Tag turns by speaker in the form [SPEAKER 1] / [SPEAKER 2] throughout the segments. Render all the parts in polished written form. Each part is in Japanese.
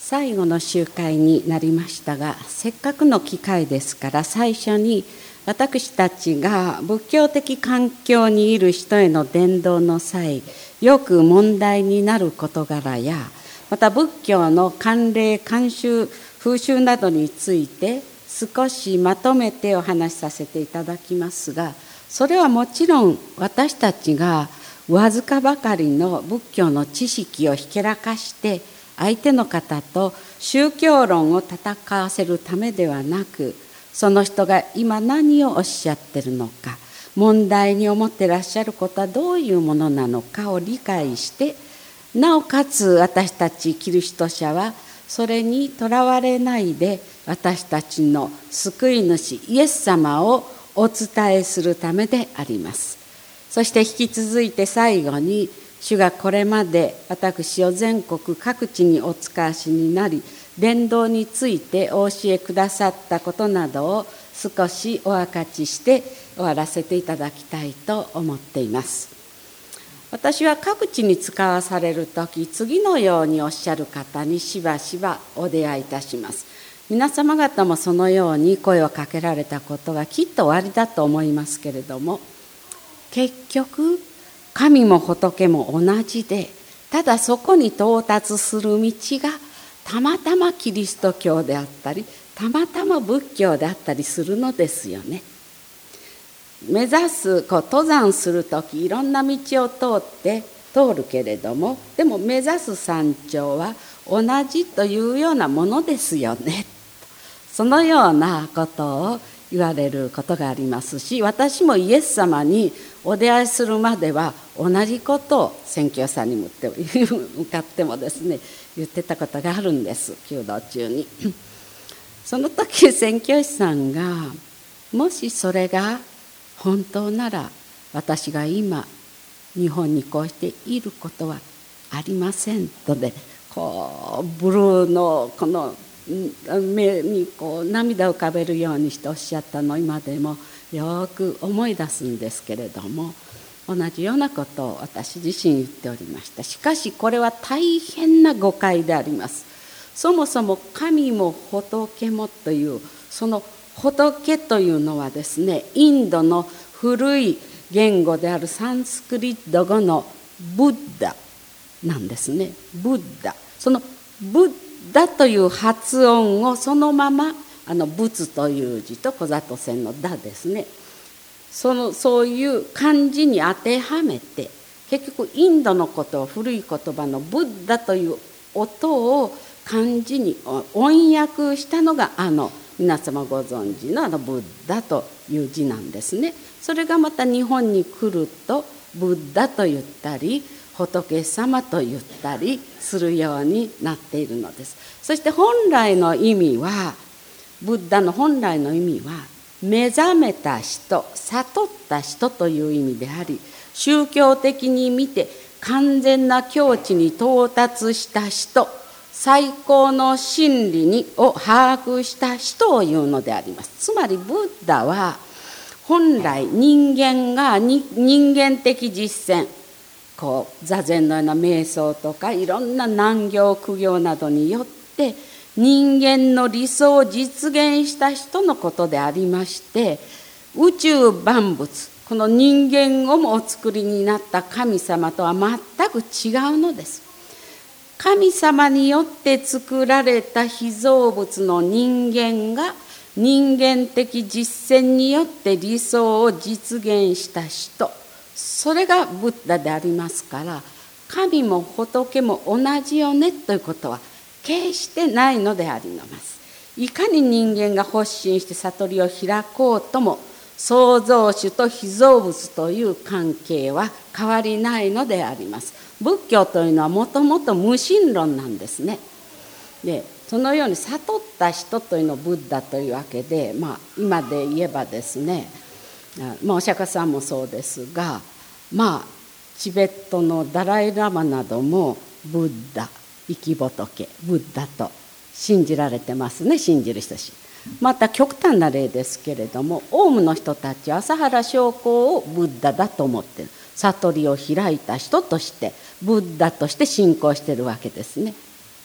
[SPEAKER 1] 最後の集会になりましたが、せっかくの機会ですから最初に私たちが仏教的環境にいる人への伝道の際、よく問題になる事柄や、また仏教の慣例慣習風習などについて少しまとめてお話しさせていただきますが、それはもちろん私たちがわずかばかりの仏教の知識をひけらかして相手の方と宗教論を戦わせるためではなく、その人が今何をおっしゃっているのか、問題に思っていらっしゃることはどういうものなのかを理解して、なおかつ私たちキリスト者はそれにとらわれないで、私たちの救い主イエス様をお伝えするためであります。そして引き続いて最後に、主がこれまで私を全国各地にお使わしになり、伝道についてお教えくださったことなどを少しお分かちして終わらせていただきたいと思っています。私は各地に使わされるとき、次のようにおっしゃる方にしばしばお出会いいたします。皆様方もそのように声をかけられたことがきっとおありだと思いますけれども、結局神も仏も同じで、ただそこに到達する道がたまたまキリスト教であったり、たまたま仏教であったりするのですよね。目指す登山するとき、いろんな道を通るけれども、でも目指す山頂は同じというようなものですよね。そのようなことを言われることがありますし、私もイエス様にお出会いするまでは同じことを宣教師さんに向かってもですね、言ってたことがあるんです、弓道中に。その時宣教師さんが、もしそれが本当なら私が今日本にこうしていることはありませんとで、ブルーのこの目に涙を浮かべるようにしておっしゃったのを今でもよく思い出すんですけれども、同じようなことを私自身言っておりました。しかしこれは大変な誤解であります。そもそも神も仏もという、その仏というのはですね、インドの古い言語であるサンスクリット語のブッダなんですね。ブッダ、そのブッダという発音をそのまま仏という字と小里線のダですね、そういう漢字に当てはめて、結局インドのことを古い言葉のブッダという音を漢字に翻訳したのが皆様ご存知のブッダという字なんですね。それがまた日本に来るとブッダと言ったり仏様と言ったりするようになっているのです。そして本来の意味は、ブッダの本来の意味は目覚めた人、悟った人という意味であり、宗教的に見て完全な境地に到達した人、最高の真理を把握した人を言うのであります。つまりブッダは本来人間が人間的実践、座禅のような瞑想とかいろんな難行苦行などによって人間の理想を実現した人のことでありまして、宇宙万物、この人間をもお作りになった神様とは全く違うのです。神様によって作られた被造物の人間が人間的実践によって理想を実現した人、それがブッダでありますから、神も仏も同じよねということは決してないのであります。いかに人間が発心して悟りを開こうとも、創造主と被造物という関係は変わりないのであります。仏教というのはもともと無神論なんですね。で、そのように悟った人というのをブッダというわけで、今で言えばですね、お釈迦さんもそうですが、チベットのダライラマなどもブッダ、生き仏、ブッダと信じられてますね、信じる人たち。また極端な例ですけれども、オウムの人たちは朝原将校をブッダだと思っている。悟りを開いた人としてブッダとして信仰しているわけですね。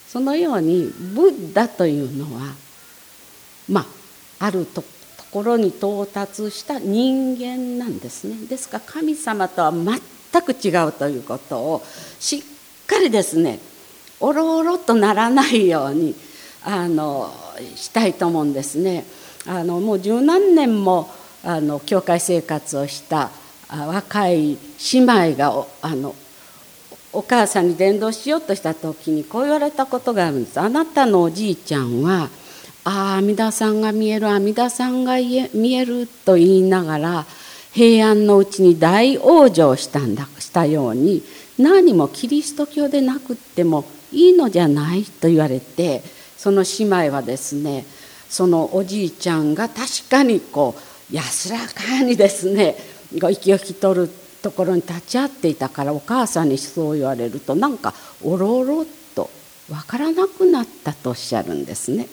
[SPEAKER 1] そのようにブッダというのはあるところに到達した人間なんですね。ですから神様とは全く違うということをしっかりですね、おろおろとならないようにしたいと思うんですね。もう十何年も教会生活をした若い姉妹がお母さんに伝道しようとした時にこう言われたことがあるんです。あなたのおじいちゃんは阿弥陀さんが見える、阿弥陀さんが見えると言いながら平安のうちに大往生したように、何もキリスト教でなくってもいいのじゃないと言われて、その姉妹はですね、そのおじいちゃんが確かに安らかにですね息を引き取るところに立ち会っていたから、お母さんにそう言われるとなんかおろおろっと分からなくなったとおっしゃるんですね。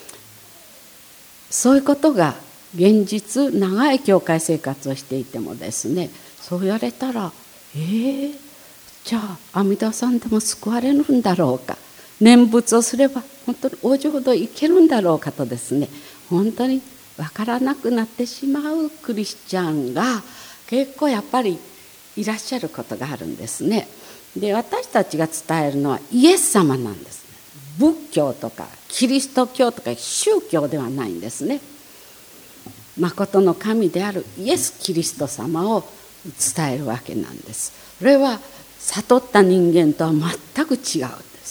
[SPEAKER 1] そういうことが現実、長い教会生活をしていてもですね、そう言われたらじゃあ阿弥陀さんでも救われるんだろうか、念仏をすれば本当に往生度いけるんだろうかとですね、本当に分からなくなってしまうクリスチャンが結構やっぱりいらっしゃることがあるんですね。で、私たちが伝えるのはイエス様なんです。仏教とかキリスト教とか宗教ではないんですね。誠の神であるイエス・キリスト様を伝えるわけなんです。それは悟った人間とは全く違うんです。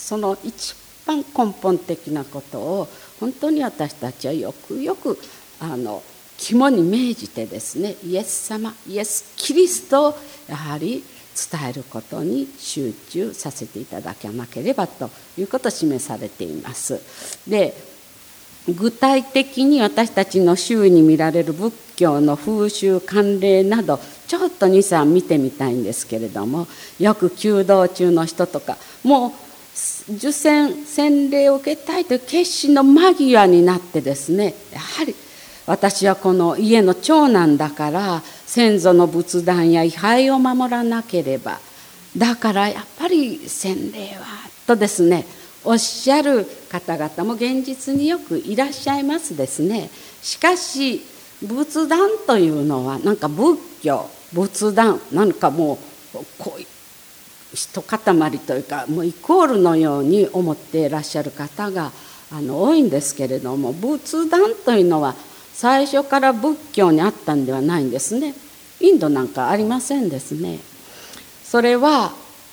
[SPEAKER 1] その一番根本的なことを本当に私たちはよくよく肝に銘じてですね、イエス様、イエス・キリストをやはり伝えることに集中させていただかなければということを示されています。で、具体的に私たちの周囲に見られる仏教の風習慣例などちょっと 2,3 見てみたいんですけれども、よく求道中の人とかもう受洗洗礼を受けたいという決心の間際になってですね、やはり私はこの家の長男だから先祖の仏壇や位牌を守らなければ、だからやっぱり洗礼はとですねおっしゃる方々も現実によくいらっしゃいますですね。しかし仏壇というのはなんか仏教、仏壇なんかもうこう一塊というかもうイコールのように思っていらっしゃる方が多いんですけれども、仏壇というのは最初から仏教にあったんではないんですね。インドなんかありませんですね。それは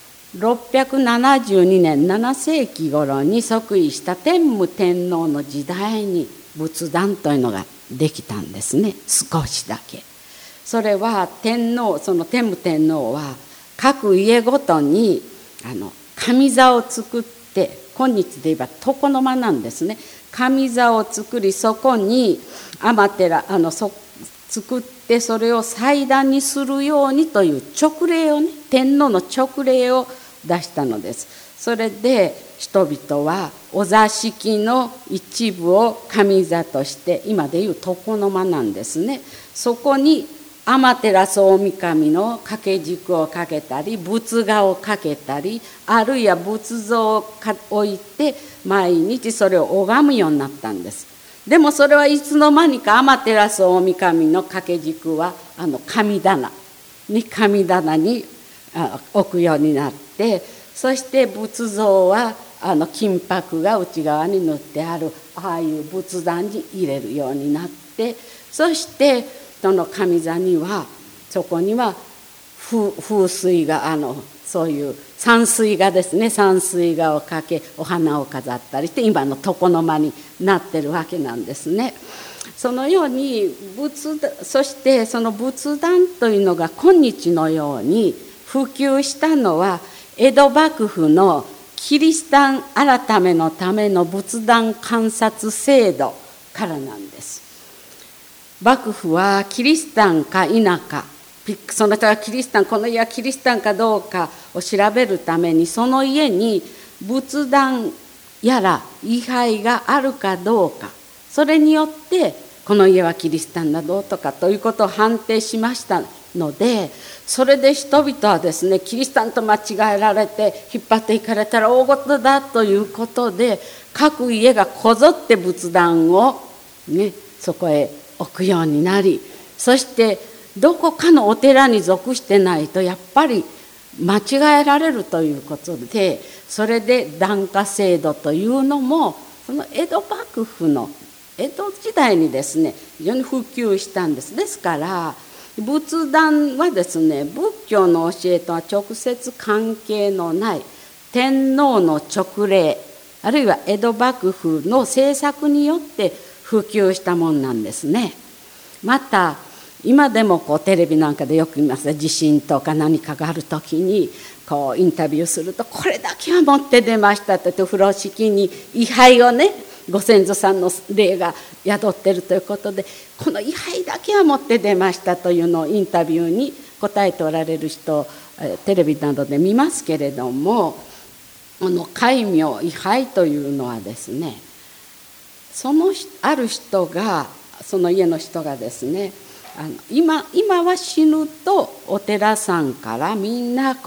[SPEAKER 1] 672年7世紀頃に即位した天武天皇の時代に仏壇というのができたんですね。少しだけ。それはその天武天皇は各家ごとに上座を作って、今日で言えば床の間なんですね。上座を作り、そこに天照作ってそれを祭壇にするようにという勅令をね、天皇の勅令を出したのです。それで人々はお座敷の一部を上座として、今でいう床の間なんですね。そこに天照大神の掛け軸をかけたり、仏画をかけたり、あるいは仏像を置いて毎日それを拝むようになったんです。でもそれはいつの間にか天照大神の掛け軸は神棚に置くようになって、そして仏像は金箔が内側に塗ってあるああいう仏壇に入れるようになって、そしてその上座にはそこには風水画そういう山水画ですね、山水画をかけお花を飾ったりして今の床の間になってるわけなんですね。そのようにそしてその仏壇というのが今日のように普及したのは江戸幕府のキリシタン改めのための仏壇観察制度からなんです。幕府はキリシタンか否か、その人がキリシタン、この家はキリシタンかどうかを調べるために、その家に仏壇やら位牌があるかどうか、それによってこの家はキリシタンだどうとかということを判定しましたので、それで人々はですね、キリシタンと間違えられて引っ張っていかれたら大事だということで、各家がこぞって仏壇を、ね、そこへ置くようになり、そしてどこかのお寺に属してないとやっぱり間違えられるということで、それで檀家制度というのもその江戸幕府の江戸時代にですね非常に普及したんです。ですから仏壇はですね、仏教の教えとは直接関係のない天皇の勅令、あるいは江戸幕府の政策によって普及したもんなんですね。また今でもテレビなんかでよく見ますね、地震とか何かがある時にインタビューすると、これだけは持って出ましたと言って、風呂敷に位牌をね、ご先祖さんの霊が宿っているということで、この位牌だけは持って出ましたというのをインタビューに答えておられる人、テレビなどで見ますけれども、戒名位牌というのはですね、ある人が、その家の人がですね、今は死ぬとお寺さんからみんな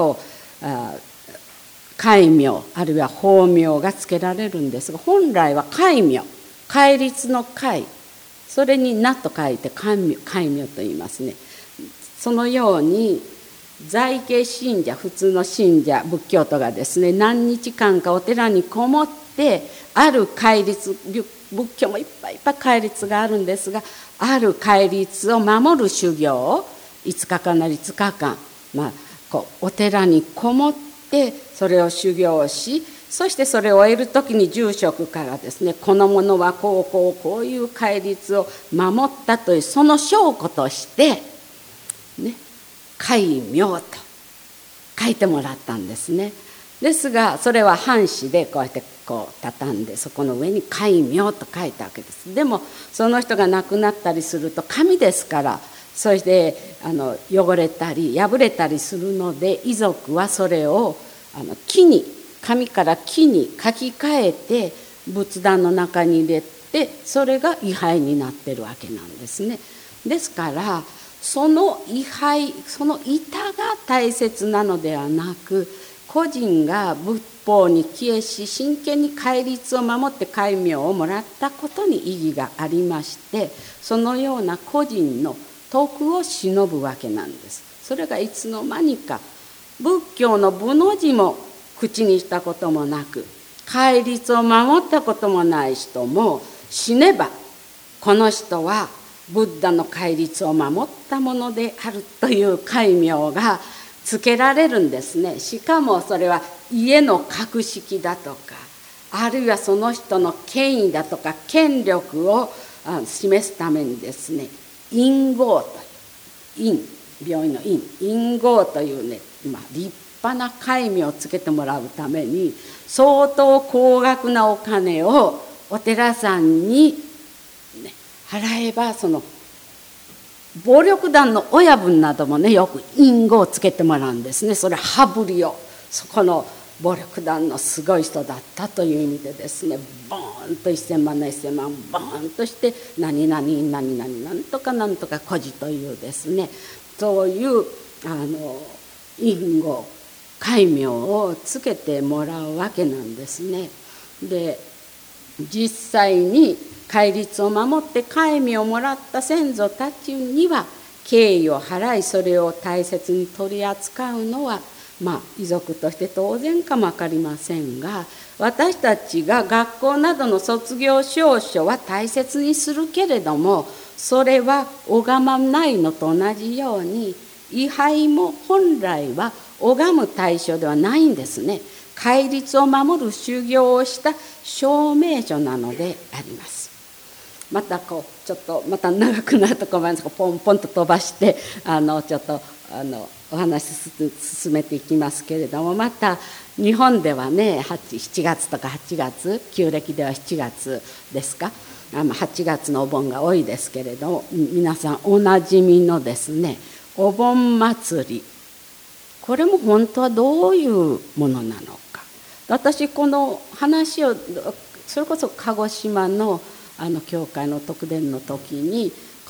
[SPEAKER 1] 戒名あるいは法名がつけられるんですが、本来は戒名、戒律の戒、それに名と書いて戒名と言いますね。そのように在家信者、普通の信者、仏教徒がですね、何日間かお寺にこもってある戒律、仏教もいっぱい戒律があるんですが、ある戒律を守る修行を5日間なり5日間、お寺にこもってそれを修行し、そしてそれを終える時に住職からですね、この者はこういう戒律を守ったというその証拠としてね、戒名と書いてもらったんですね。ですがそれは半紙でこうやって畳んで、そこの上に戒名と書いたわけです。でもその人が亡くなったりすると紙ですから、そして汚れたり破れたりするので、遺族はそれを紙から木に書き換えて仏壇の中に入れて、それが位牌になってるわけなんですね。ですからその位牌、その板が大切なのではなく、個人が仏法に帰依し真剣に戒律を守って戒名をもらったことに意義がありまして、そのような個人の徳を忍ぶわけなんです。それがいつの間にか仏教の部の字も口にしたこともなく、戒律を守ったこともない人も死ねばこの人はブッダの戒律を守ったものであるという戒名がつけられるんですね。しかもそれは家の格式だとか、あるいはその人の権威だとか権力を示すためにですね、院号という、病院の院号というね、立派な戒名をつけてもらうために相当高額なお金をお寺さんに、払えば、その暴力団の親分などもね、よく印語をつけてもらうんですね。それ羽振りを、そこの暴力団のすごい人だったという意味でですね、ボーンと1000万の1000万ボーンとして何々何々なんとかなんとか孤児というですね、そういう印語戒名をつけてもらうわけなんですね。で実際に戒律を守って戒名をもらった先祖たちには敬意を払い、それを大切に取り扱うのは遺族として当然かも分かりませんが、私たちが学校などの卒業証書は大切にするけれども、それは拝まないのと同じように位牌も本来は拝む対象ではないんですね。戒律を守る修行をした証明書なのであります。またちょっとまた長くなるところでポンポンと飛ばしてちょっとお話進めていきますけれども、また日本ではね、7月とか8月、旧暦では7月ですか、8月のお盆が多いですけれども、皆さんおなじみのですね、お盆祭り、これも本当はどういうものなのか。私この話をそれこそ鹿児島の教会の特伝の時に、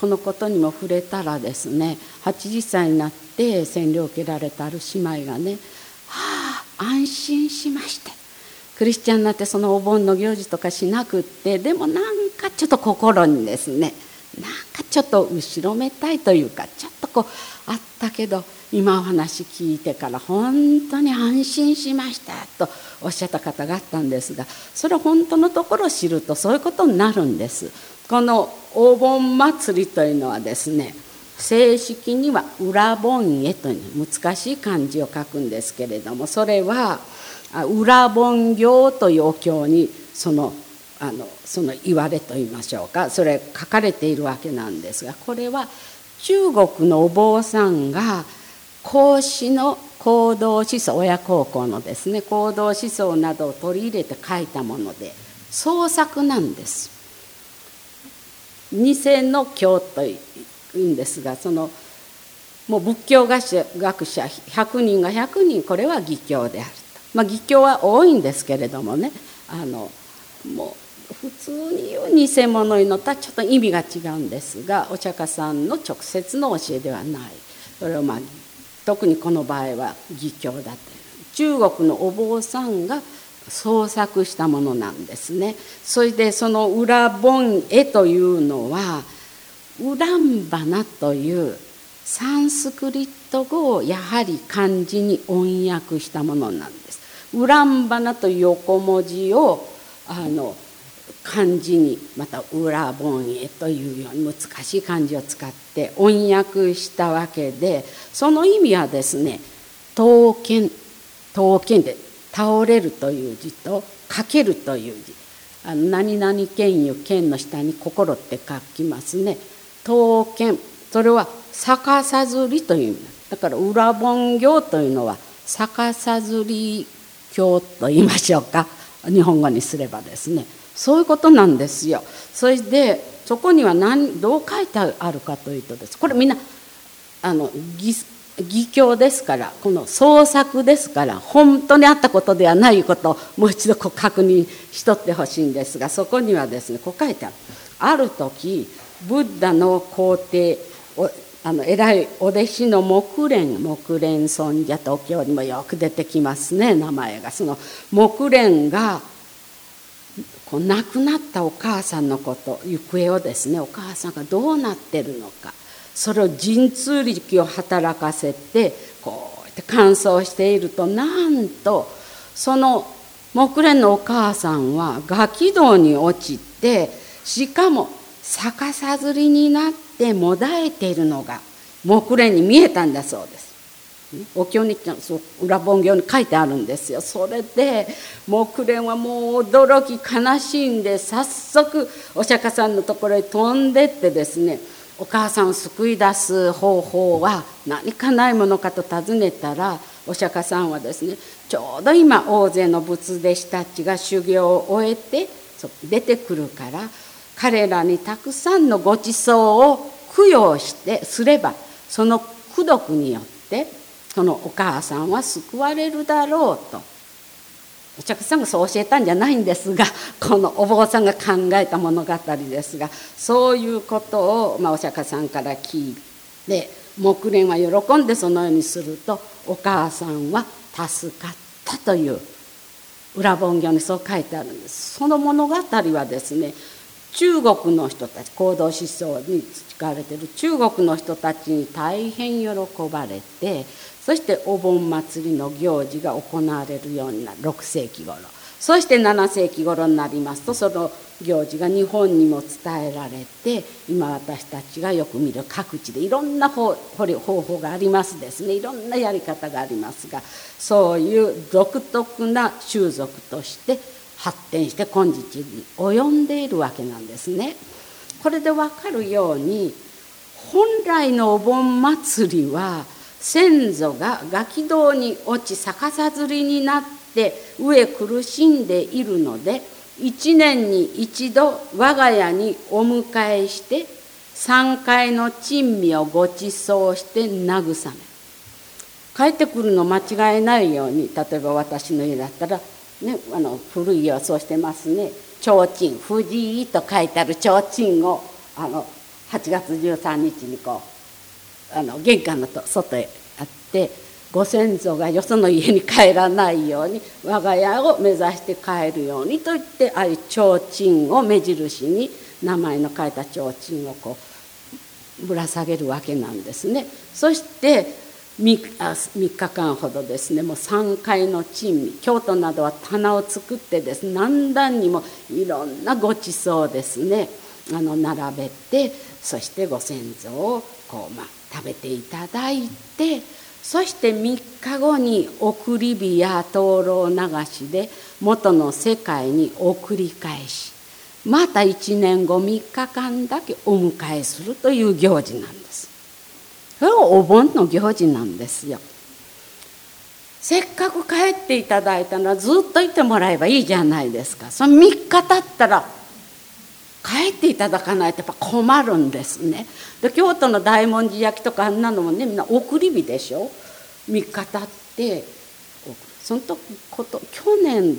[SPEAKER 1] このことにも触れたらですね、80歳になって洗礼を受けられたある姉妹がね、安心しまして、クリスチャンになってそのお盆の行事とかしなくって、でもなんかちょっと心にですね、なんかちょっと後ろめたいというか、ちょっとあったけど、今お話聞いてから本当に安心しましたとおっしゃった方があったんですが、それは本当のところを知るとそういうことになるんです。このお盆祭りというのはですね、正式には裏盆会という難しい漢字を書くんですけれども、それは裏盆行というお経にその言われといいましょうか、それ書かれているわけなんですが、これは中国のお坊さんが孔子の行動思想、親孝行のですね、行動思想などを取り入れて書いたもので、創作なんです。偽の経というんですが、もう仏教学者100人が100人これは偽教であると。偽教は多いんですけれどもね、もう普通に言う偽物いうのとはちょっと意味が違うんですが、お釈迦さんの直接の教えではない。それを特にこの場合は偽教だという、中国のお坊さんが創作したものなんですね。それでその裏盆会というのはウランバナというサンスクリット語をやはり漢字に翻訳したものなんです。ウランバナという横文字を漢字にまた裏盆会というように難しい漢字を使って翻訳したわけで、その意味はですね、刀剣で倒れるという字とかけるという字、何々剣いう剣の下に心って書きますね。刀剣、それは逆さずりという意味だから、裏盆行というのは逆さずり経と言いましょうか、日本語にすればですね、そういうことなんですよ。それでそこにはどう書いてあるかというとです、これみんな偽教ですから、この創作ですから、本当にあったことではないことをもう一度確認しとってほしいんですが、そこにはですね、こう書いてある。ある時ブッダの皇帝偉いお弟子の木蓮尊者とお経にもよく出てきますね、名前が。その木蓮が亡くなったお母さんのこと、行方をですね、お母さんがどうなってるのか、それを神通力を働かせてこうやって観想していると、なんとその木蓮のお母さんは餓鬼道に落ちて、しかも逆さずりになってもだえているのが木蓮に見えたんだそうです。お経に裏盆経に書いてあるんですよ。それで木蓮はもう驚き悲しんで、早速お釈迦さんのところへ飛んでってですね、お母さんを救い出す方法は何かないものかと尋ねたら、お釈迦さんはですね、ちょうど今大勢の仏弟子たちが修行を終えて出てくるから、彼らにたくさんのご馳走を供養すれば、その功徳によってそのお母さんは救われるだろうと。お釈迦さんがそう教えたんじゃないんですが、このお坊さんが考えた物語ですが、そういうことをお釈迦さんから聞いて、木蓮は喜んでそのようにすると、お母さんは助かったという裏盆経にそう書いてあるんです。その物語はですね、中国の人たち、行動思想に培われている中国の人たちに大変喜ばれて、そしてお盆祭りの行事が行われるようになる6世紀頃、そして7世紀頃になりますと、その行事が日本にも伝えられて、今私たちがよく見る各地でいろんな方法がありますですね、いろんなやり方がありますが、そういう独特な習俗として発展して今日に及んでいるわけなんですね。これで分かるように、本来のお盆祭りは先祖が餓鬼道に落ち逆さづりになって飢え苦しんでいるので、1年に1度我が家にお迎えして3回の珍味をご馳走して慰め、帰ってくるの間違えないように、例えば私の家だったらね、古い家はそうしてますね。提灯、藤井と書いてある提灯を 8月13日に玄関の外へあって、ご先祖がよその家に帰らないように我が家を目指して帰るようにと言って、ああいう提灯を目印に名前の書いた提灯をぶら下げるわけなんですね。そして3日間ほどですね、もう3階の珍味、京都などは棚を作ってですね、何段にもいろんなごちそうですね並べて、そしてご先祖を食べていただいて、そして3日後に送り火や灯籠流しで元の世界に送り返し、また1年後3日間だけお迎えするという行事なんです。それはお盆の行事なんですよ。せっかく帰っていただいたのはずっといてもらえばいいじゃないですか。その3日経ったら帰っていただかないとやっぱ困るんですね。で京都の大文字焼きとかあんなのもね、みんな送り火でしょ。3日経ってその時去年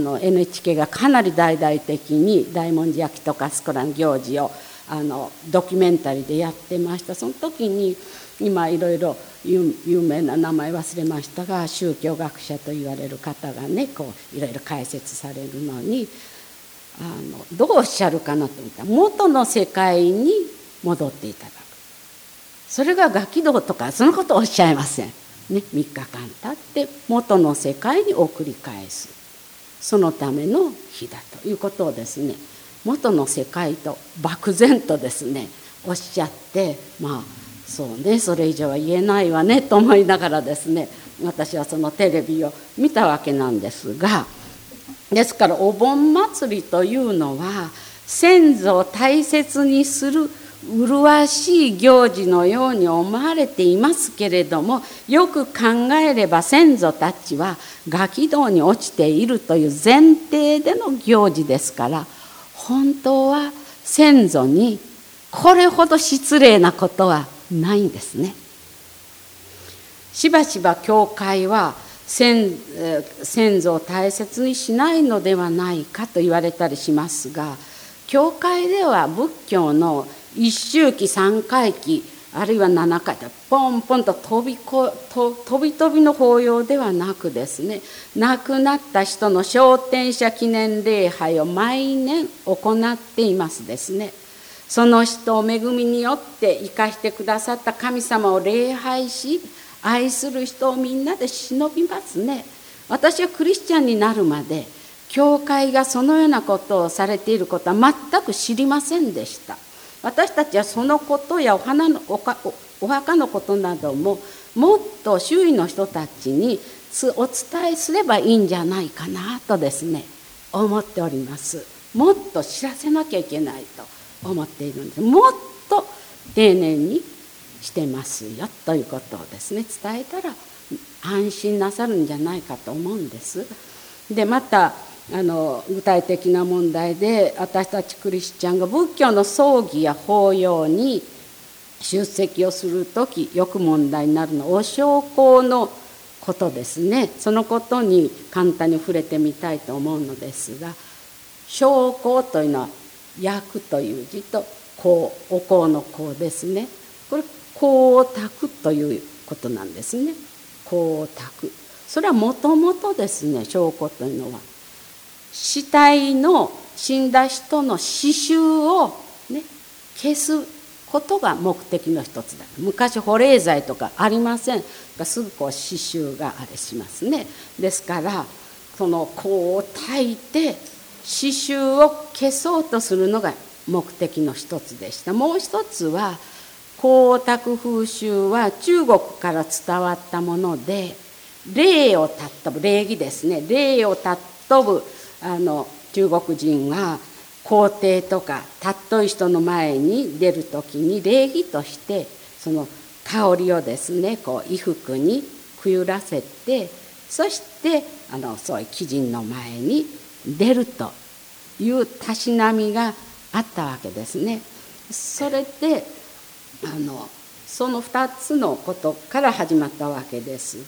[SPEAKER 1] NHK がかなり大々的に大文字焼きとかスコラン行事をドキュメンタリーでやってました。その時に今いろいろ有名な名前忘れましたが、宗教学者と言われる方がねいろいろ解説されるのにどうおっしゃるかなと思ったら、元の世界に戻っていただく、それがガキ道とかそのことをおっしゃいません、ね、3日間経って元の世界に送り返す、そのための日だということをですね、元の世界と漠然とですねおっしゃって、そうね、それ以上は言えないわねと思いながらですね、私はそのテレビを見たわけなんですが、ですからお盆祭りというのは先祖を大切にする麗しい行事のように思われていますけれども、よく考えれば先祖たちはガキ道に落ちているという前提での行事ですから、本当は先祖にこれほど失礼なことはないんですね。しばしば教会は先祖を大切にしないのではないかと言われたりしますが、教会では仏教の一周忌三回忌あるいは7回とポンポンと飛び飛びの法要ではなくですね、亡くなった人の昇天者記念礼拝を毎年行っていますですね。その人を恵みによって生かしてくださった神様を礼拝し、愛する人をみんなで忍びますね。私はクリスチャンになるまで教会がそのようなことをされていることは全く知りませんでした。私たちはそのことやお墓のことなどももっと周囲の人たちにお伝えすればいいんじゃないかなとですね思っております。もっと知らせなきゃいけないと思っているんです。もっと丁寧にしてますよということをですね伝えたら安心なさるんじゃないかと思うんです。でまた具体的な問題で、私たちクリスチャンが仏教の葬儀や法要に出席をするときよく問題になるのはお焼香のことですね。そのことに簡単に触れてみたいと思うのですが、焼香というのは焼くという字と香、お香の香ですね。これ香を焚くということなんですね。香を焚く、それはもともとですね、焼香というのは死体の死んだ人の死臭を、ね、消すことが目的の一つだ。昔保冷剤とかありませんが、すぐ死臭があれしますね。ですからその香を焚いて死臭を消そうとするのが目的の一つでした。もう一つは香を焚く風習は中国から伝わったもので、霊を尊ぶ、礼儀ですね、霊を尊ぶ中国人は皇帝とか尊い人の前に出るときに礼儀としてその香りをですね衣服にくゆらせて、そしてそういう貴人の前に出るというたしなみがあったわけですね。それでその2つのことから始まったわけです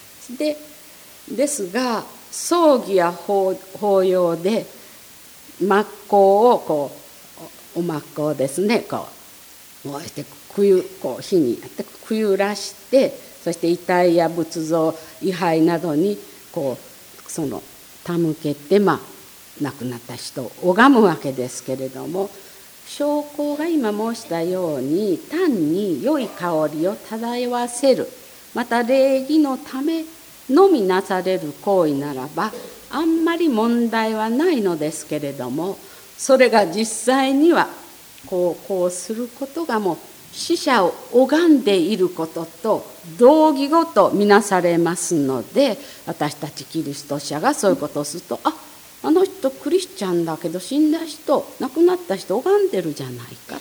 [SPEAKER 1] が葬儀や法要で末香をお末香をですね燃えて火にやってくゆらして、そして遺体や仏像位牌などに手向けて、亡くなった人を拝むわけですけれども、焼香が今申したように単に良い香りを漂わせる、また礼儀のためのみなされる行為ならばあんまり問題はないのですけれども、それが実際にはこうすることがもう死者を拝んでいることと同義語とみなされますので、私たちキリスト者がそういうことをすると、あの人クリスチャンだけど死んだ人、亡くなった人拝んでるじゃないかって、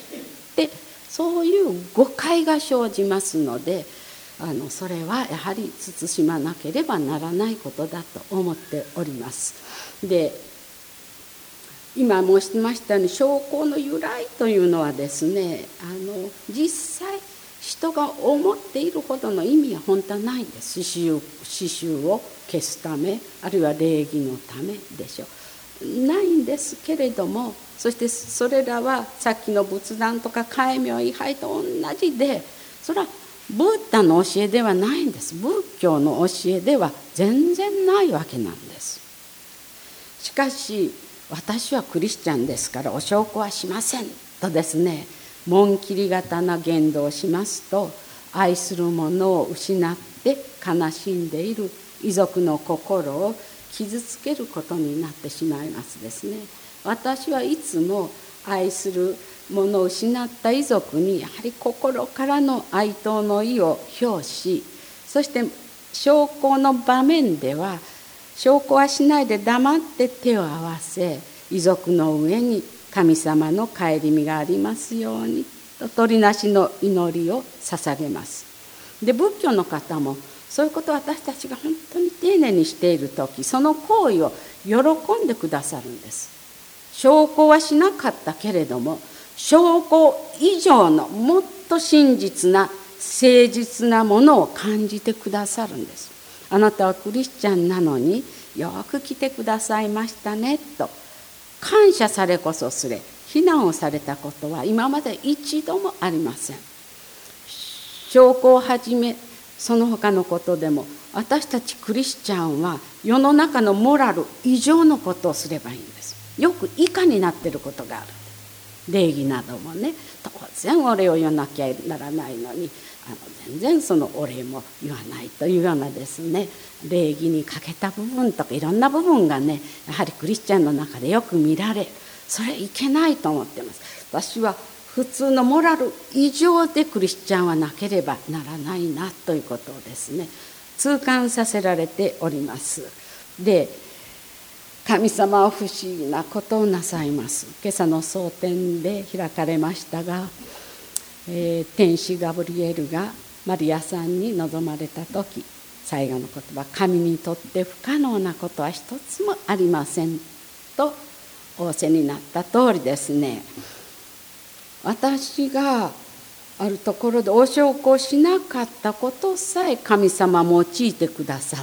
[SPEAKER 1] そういう誤解が生じますので、それはやはり慎まなければならないことだと思っております。で、今申しましたように焼香の由来というのはですね、実際人が思っているほどの意味は本当はないんです。刺繍を消すため、あるいは礼儀のためでしょう。ないんですけれども、そしてそれらはさっきの仏壇とか戒名位牌と同じで、それはブッダの教えではないんです。仏教の教えでは全然ないわけなんです。しかし私はクリスチャンですからお焼香はしませんとですね、紋切り型な言動をしますと、愛する者を失って悲しんでいる遺族の心を傷つけることになってしまいますですね。私はいつも愛する者を失った遺族にやはり心からの哀悼の意を表し、そして焼香の場面では焼香はしないで黙って手を合わせ、遺族の上に神様の顧みがありますようにと取りなしの祈りを捧げます。で、仏教の方もそういうことを私たちが本当に丁寧にしているとき、その行為を喜んでくださるんです。焼香はしなかったけれども、焼香以上のもっと真実な誠実なものを感じてくださるんです。あなたはクリスチャンなのによく来てくださいましたねと感謝されこそすれ、非難をされたことは今まで一度もありません。焼香をはじめその他のことでも、私たちクリスチャンは世の中のモラル以上のことをすればいいんです。よく以下になっていることがある。礼儀などもね、当然お礼を言わなきゃならないのに全然そのお礼も言わないというようなですね、礼儀に欠けた部分とかいろんな部分がね、やはりクリスチャンの中でよく見られ、それいけないと思ってます。私は普通のモラル以上でクリスチャンはなければならないなということをですね、痛感させられております。で、神様は不思議なことをなさいます。今朝の蒼天で開かれましたが、天使ガブリエルがマリアさんに臨まれた時、最後の言葉、神にとって不可能なことは一つもありませんと仰せになった通りですね、私があるところでお焼香しなかったことさえ神様用いてくださって、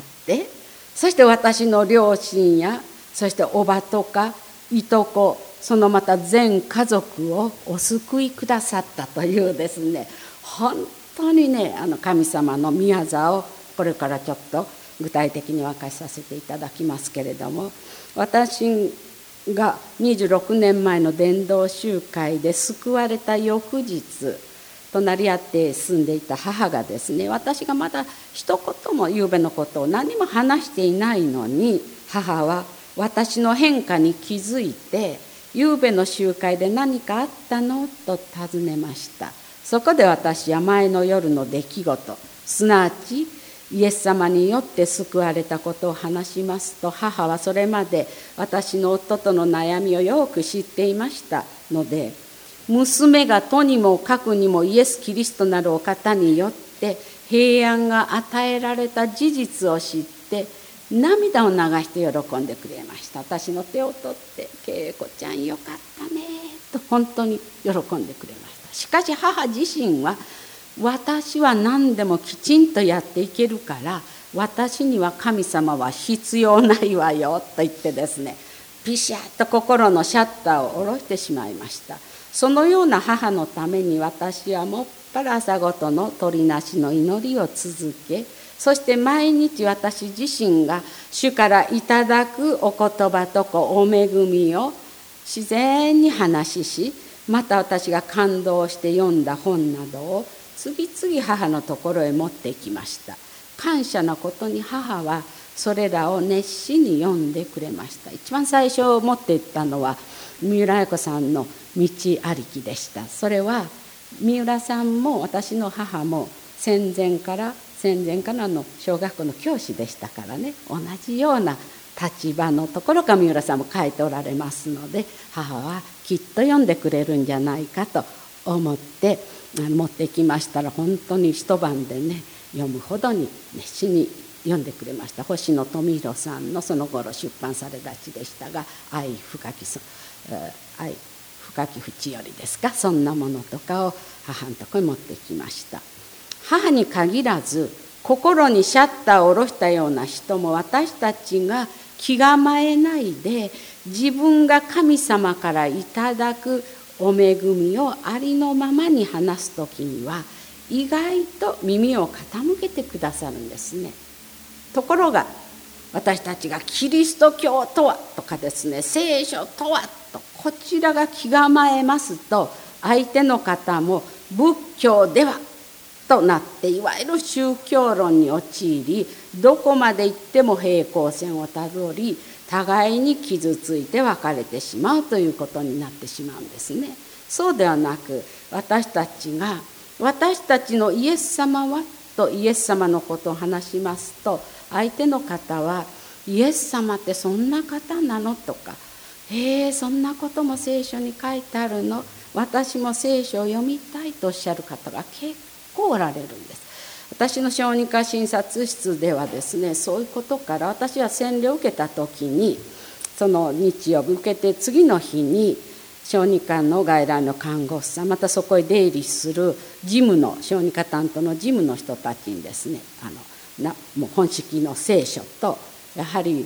[SPEAKER 1] そして私の両親やそしておばとかいとこ、そのまた全家族をお救いくださったというですね、本当にね、神様の宮座をこれからちょっと具体的に明かしさせていただきますけれども、私が26年前の伝道集会で救われた翌日、隣り合って住んでいた母がですね、私がまだ一言も夕べのことを何も話していないのに、母は私の変化に気づいて、夕べの集会で何かあったのと尋ねました。そこで私は前の夜の出来事、すなわちイエス様によって救われたことを話しますと、母はそれまで私の夫との悩みをよく知っていましたので、娘がとにもかくにもイエス・キリストなるお方によって平安が与えられた事実を知って涙を流して喜んでくれました。私の手を取って「恵子ちゃんよかったね」と本当に喜んでくれました。しかし母自身は、私は何でもきちんとやっていけるから私には神様は必要ないわよと言ってですね、ピシャッと心のシャッターを下ろしてしまいました。 そのような母のために私はもっぱら朝ごとの鳥なしの祈りを続け、そして毎日私自身が主からいただくお言葉とお恵みを自然に話し、また私が感動して読んだ本などを次々母のところへ持っていきました。感謝なことに母はそれらを熱心に読んでくれました。一番最初持っていったのは三浦綾子さんの道ありきでした。それは三浦さんも私の母も戦前からの小学校の教師でしたからね、同じような立場のところから三浦さんも書いておられますので、母はきっと読んでくれるんじゃないかと思って持ってきましたら、本当に一晩でね読むほどに熱心に読んでくれました。星野富弘さんのその頃出版されがちでしたが、愛深き淵よりですか、そんなものとかを母のところに持ってきました。母に限らず心にシャッターを下ろしたような人も、私たちが気構えないで自分が神様からいただくお恵みをありのままに話すときには意外と耳を傾けてくださるんですね。ところが私たちがキリスト教とはとかですね、聖書とはとこちらが気構えますと、相手の方も仏教ではとなって、いわゆる宗教論に陥り、どこまで行っても平行線をたどり、互いに傷ついて別れてしまうということになってしまうんですね。そうではなく、私たちが私たちのイエス様はとイエス様のことを話しますと、相手の方はイエス様ってそんな方なのとか、そんなことも聖書に書いてあるの、私も聖書を読みたいとおっしゃる方が結構おられるんです。私の小児科診察室ではですね、そういうことから私は洗礼を受けた時に、その日曜日受けて次の日に小児科の外来の看護師さん、またそこへ出入りする事務の小児科担当の事務の人たちにですね、もう本式の聖書と、やはり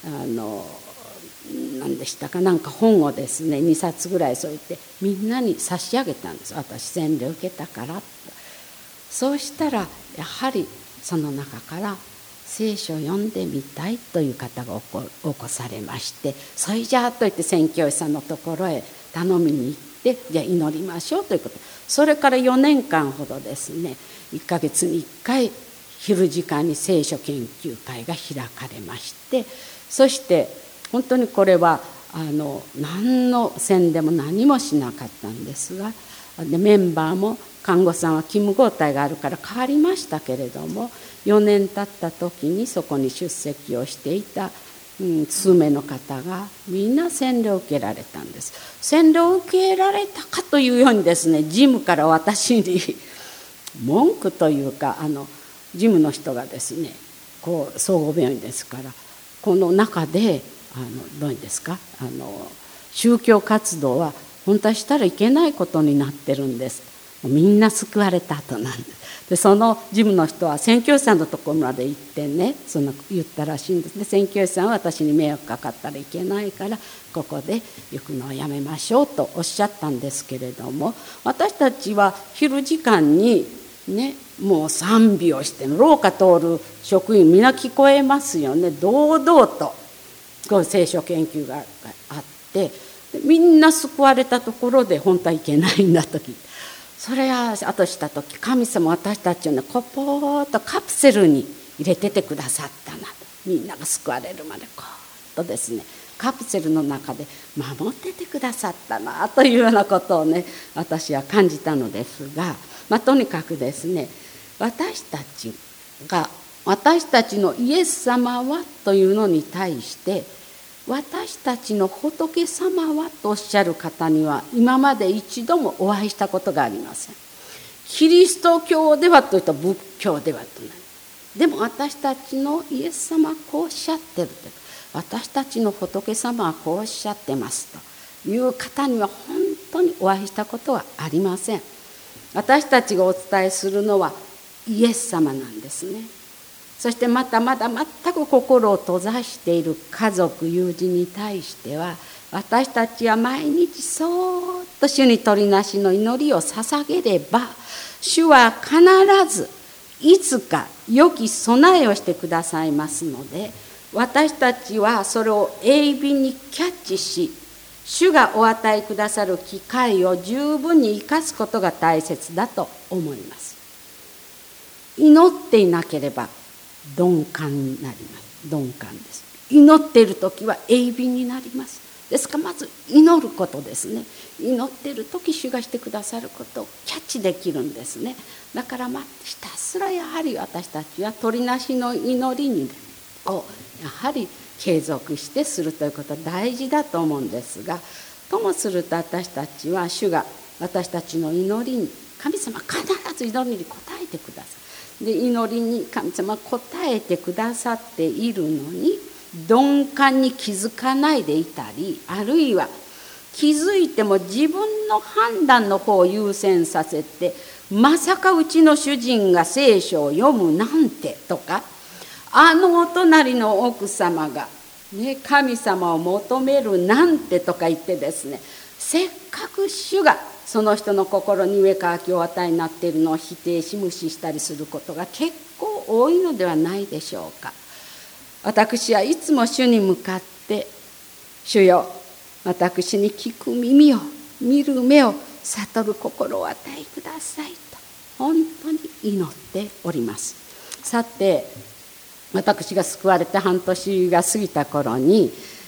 [SPEAKER 1] 何でしたか、なんか本をですね2冊ぐらいそう言ってみんなに差し上げたんです。私洗礼を受けたから。そうしたらやはりその中から聖書を読んでみたいという方が起こされまして、それじゃあと言って宣教師さんのところへ頼みに行って、じゃあ祈りましょうということ。それから4年間ほどですね、1ヶ月に1回昼時間に聖書研究会が開かれまして、そして本当にこれは何の宣伝も何もしなかったんですが、でメンバーも看護師さんは勤務交代があるから変わりましたけれども、4年経った時にそこに出席をしていた数名の方がみんな洗礼を受けられたんです。洗礼を受けられたかというようにですね、事務から私に文句というか、事務の人がですね、こう総合病院ですから、この中でどういうんですか、宗教活動は本当はしたらいけないことになってるんです。みんな救われた後なんです。でその事務の人は宣教師さんのところまで行ってね、そんな言ったらしいんですね。宣教師さんは私に迷惑かかったらいけないからここで行くのをやめましょうとおっしゃったんですけれども、私たちは昼時間にね、もう賛美をして廊下通る職員みんな聞こえますよね。堂々とこう聖書研究があって、みんな救われたところで本当はいけないんだとき、それは後したとき、神様私たちをねコポーっとカプセルに入れててくださったなと、みんなが救われるまでこうとですねカプセルの中で守っててくださったなというようなことをね、私は感じたのですが、とにかくですね、私たちのイエス様はというのに対して、私たちの仏様はとおっしゃる方には今まで一度もお会いしたことがありません。キリスト教ではというと仏教ではとない。でも私たちのイエス様はこうおっしゃってると、私たちの仏様はこうおっしゃってますという方には本当にお会いしたことはありません。私たちがお伝えするのはイエス様なんですね。そしてまだ全く心を閉ざしている家族友人に対しては、 私たちは毎日そーっと主に取りなしの祈りを捧げれば、主は必ずいつか良き備えをしてくださいますので、私たちはそれを鋭敏にキャッチし、主がお与えくださる機会を十分に生かすことが大切だと思います。祈っていなければ鈍感になります。鈍感です。祈っているときは鋭敏になります。ですからまず祈ることですね。祈っているとき主がしてくださることをキャッチできるんですね。だからひたすらやはり私たちは取りなしの祈りをやはり継続してするということは大事だと思うんですが、ともすると私たちは主が私たちの祈りに、神様必ず祈りに応えてください。で、祈りに神様応えてくださっているのに鈍感に気づかないでいたり、あるいは気づいても自分の判断の方を優先させて、まさかうちの主人が聖書を読むなんてとか、お隣の奥様が、神様を求めるなんてとか言ってですね、せっかく主がその人の心に上かきをお与えになっているのを否定し無視したりすることが結構多いのではないでしょうか。私はいつも主に向かって、主よ、私に聞く耳を、見る目を、悟る心を与えくださいと本当に祈っております。さて、私が救われて半年が過ぎた頃に、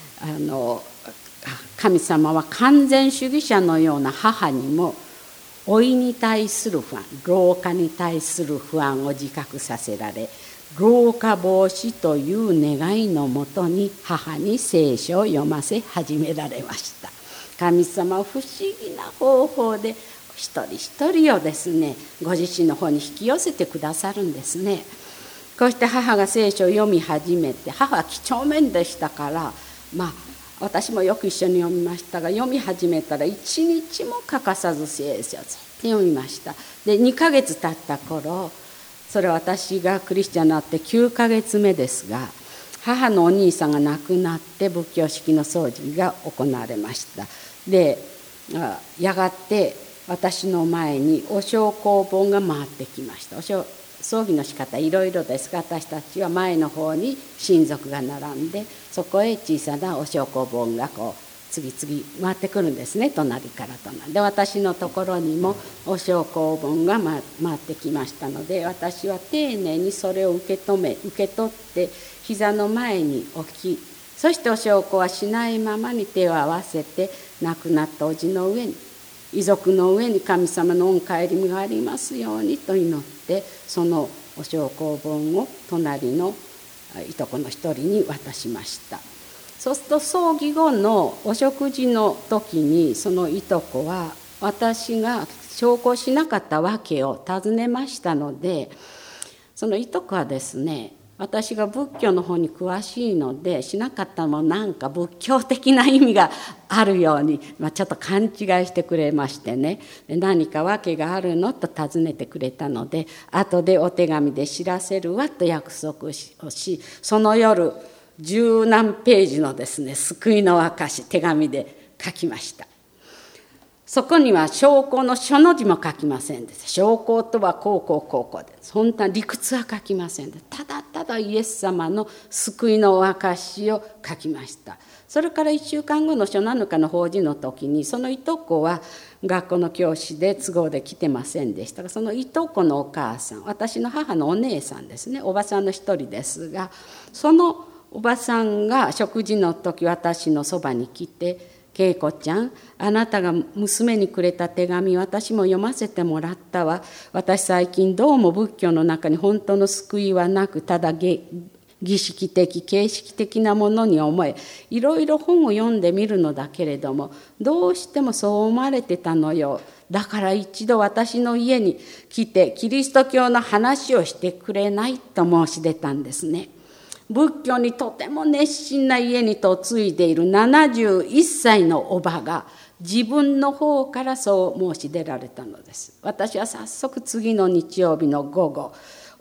[SPEAKER 1] 神様は完全主義者のような母にも老いに対する不安、老化に対する不安を自覚させられ、老化防止という願いのもとに母に聖書を読ませ始められました。神様は不思議な方法で一人一人をですね、ご自身の方に引き寄せてくださるんですね。こうして母が聖書を読み始めて、母は几帳面でしたから、私もよく一緒に読みましたが、読み始めたら一日も欠かさず聖書をずっと読みました。で、2ヶ月経った頃、それは私がクリスチャンになって9ヶ月目ですが、母のお兄さんが亡くなって仏教式の葬儀が行われました。で、やがて私の前にお焼香本が回ってきました。葬儀の仕方いろいろですが、私たちは前の方に親族が並んで、そこへ小さなお焼香本が次々回ってくるんですね、隣から隣で。私のところにもお焼香本が回ってきましたので、私は丁寧にそれを受け取って膝の前に置き、そしてお焼香はしないままに手を合わせて、亡くなったおじの上に、遺族の上に神様の御帰りがありますようにと祈って、そのお焼香本を隣のいとこの一人に渡しました。そうすると葬儀後のお食事の時に、そのいとこは私が焼香しなかった訳を尋ねましたので、そのいとこはですね、私が仏教の方に詳しいので、しなかったもなんか仏教的な意味があるように、ちょっと勘違いしてくれましてね、何か訳があるのと尋ねてくれたので、後でお手紙で知らせるわと約束をし、その夜十何ページのですね、救いの証手紙で書きました。そこには証拠の書の字も書きませんでした。証拠とはこうで、そんな理屈は書きませんで、ただただイエス様の救いのお証を書きました。それから1週間後の初七日の法事の時に、そのいとこは学校の教師で都合で来てませんでしたが、そのいとこのお母さん、私の母のお姉さんですね、おばさんの一人ですが、そのおばさんが食事の時私のそばに来て、恵子ちゃん、あなたが娘にくれた手紙、私も読ませてもらったわ。私最近どうも仏教の中に本当の救いはなく、ただ儀式的、形式的なものに思え、いろいろ本を読んでみるのだけれども、どうしてもそう思われてたのよ。だから一度私の家に来て、キリスト教の話をしてくれないと申し出たんですね。仏教にとても熱心な家に嫁いでいる71歳のおばが自分の方からそう申し出られたのです。私は早速次の日曜日の午後、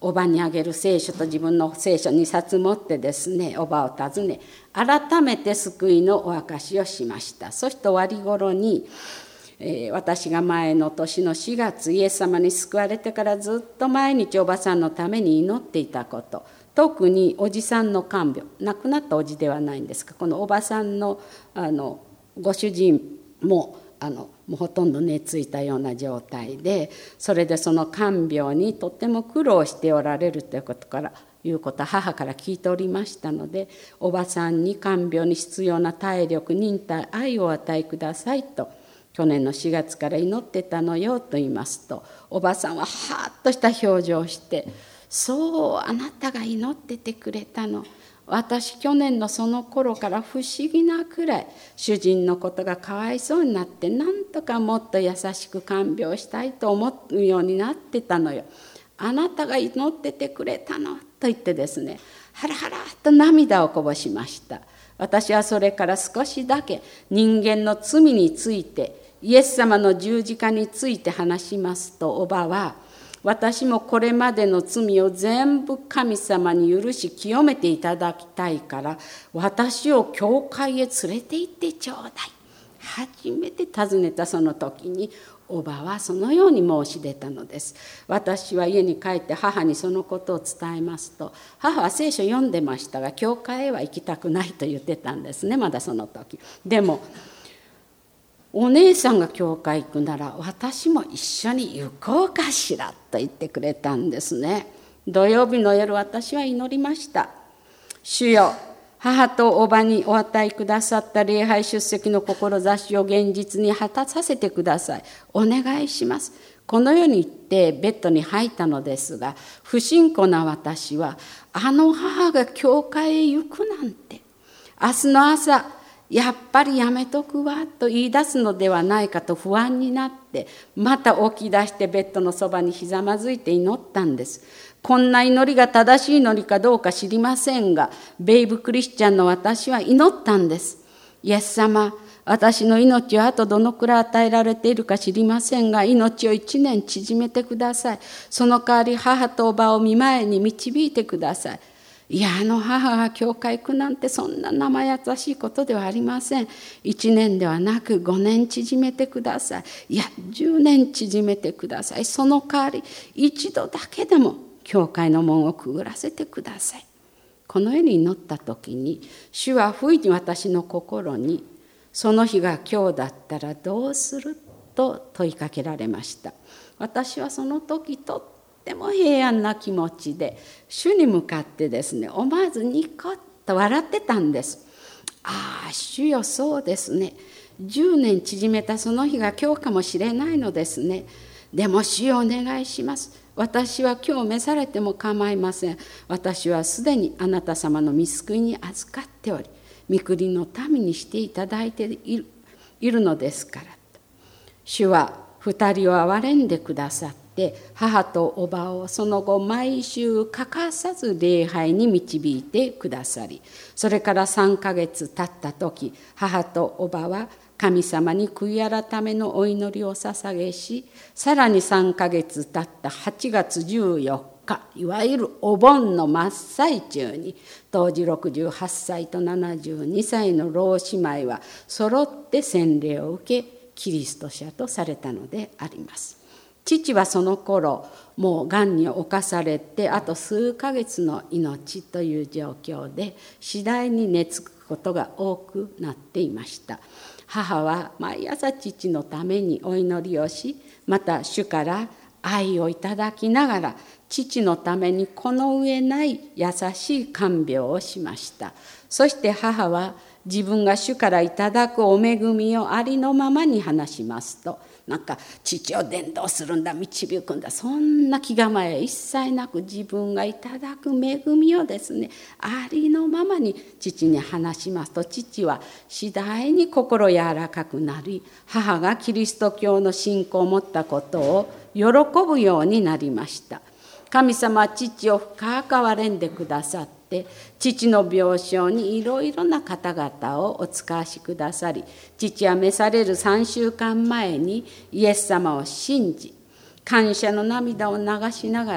[SPEAKER 1] おばにあげる聖書と自分の聖書2冊持ってですね、おばを訪ね改めて救いのお証しをしました。そして終わり頃に、私が前の年の4月イエス様に救われてからずっと毎日おばさんのために祈っていたこと、特におじさんの看病、亡くなったおじではないんですが、このおばさんのご主人ももうほとんど寝ついたような状態で、それでその看病にとても苦労しておられるということは母から聞いておりましたので、おばさんに看病に必要な体力、忍耐、愛をお与えくださいと去年の4月から祈ってたのよと言いますと、おばさんははーっとした表情をして、そう、あなたが祈っててくれたの。私去年のその頃から不思議なくらい主人のことがかわいそうになって、なんとかもっと優しく看病したいと思うようになってたのよ。あなたが祈っててくれたのと言ってですね、ハラハラと涙をこぼしました。私はそれから少しだけ人間の罪について、イエス様の十字架について話しますと、おばは、私もこれまでの罪を全部神様に許し清めていただきたいから、私を教会へ連れて行ってちょうだい。初めて訪ねたその時に、おばはそのように申し出たのです。私は家に帰って母にそのことを伝えますと、母は聖書読んでましたが、教会へは行きたくないと言ってたんですね、まだその時。でも、お姉さんが教会行くなら私も一緒に行こうかしらと言ってくれたんですね。土曜日の夜、私は祈りました。主よ、母とおばにお与えくださった礼拝出席の志を現実に果たさせてください。お願いします。このように言ってベッドに入ったのですが、不信仰な私は、母が教会へ行くなんて、明日の朝やっぱりやめとくわと言い出すのではないかと不安になって、また起き出してベッドのそばにひざまずいて祈ったんです。こんな祈りが正しい祈りかどうか知りませんが、ベイブクリスチャンの私は祈ったんです。イエス様、私の命はあとどのくらい与えられているか知りませんが、命を1年縮めてください。その代わり母とおばを御前に導いてください。いや、母が教会行くなんてそんな生優しいことではありません。1年ではなく5年縮めてください。いや、10年縮めてください。その代わり一度だけでも教会の門をくぐらせてください。このように祈った時に、主は不意に私の心に、その日が今日だったらどうすると問いかけられました。私はその時とっても平安な気持ちで主に向かってですね、思わずニコッと笑ってたんです。ああ、主よ、そうですね、10年縮めたその日が今日かもしれないのですね。でも主よ、お願いします。私は今日召されても構いません。私はすでにあなた様の御救いに預かっており、御国の民にしていただいているのですから。主は2人を憐れんでくださって、母とおばをその後毎週欠かさず礼拝に導いてくださり、それから3ヶ月経った時、母とおばは神様に悔い改めのお祈りを捧げし、さらに3ヶ月経った8月14日、いわゆるお盆の真っ最中に、当時68歳と72歳の老姉妹は揃って洗礼を受け、キリスト者とされたのであります。父はその頃もうがんに侵されてあと数ヶ月の命という状況で、次第に寝つくことが多くなっていました。母は毎朝父のためにお祈りをし、また主から愛をいただきながら父のためにこの上ない優しい看病をしました。そして母は自分が主からいただくお恵みをありのままに話しますと、なんか父を伝道するんだ、導くんだ、そんな気構え一切なく、自分がいただく恵みをですね、ありのままに父に話しますと、父は次第に心柔らかくなり、母がキリスト教の信仰を持ったことを喜ぶようになりました。神様は父を深く憐れんでくださって、父の病床にいろいろな方々をお使わしくださり、父は召される3週間前にイエス様を信じ、感謝の涙を流しながら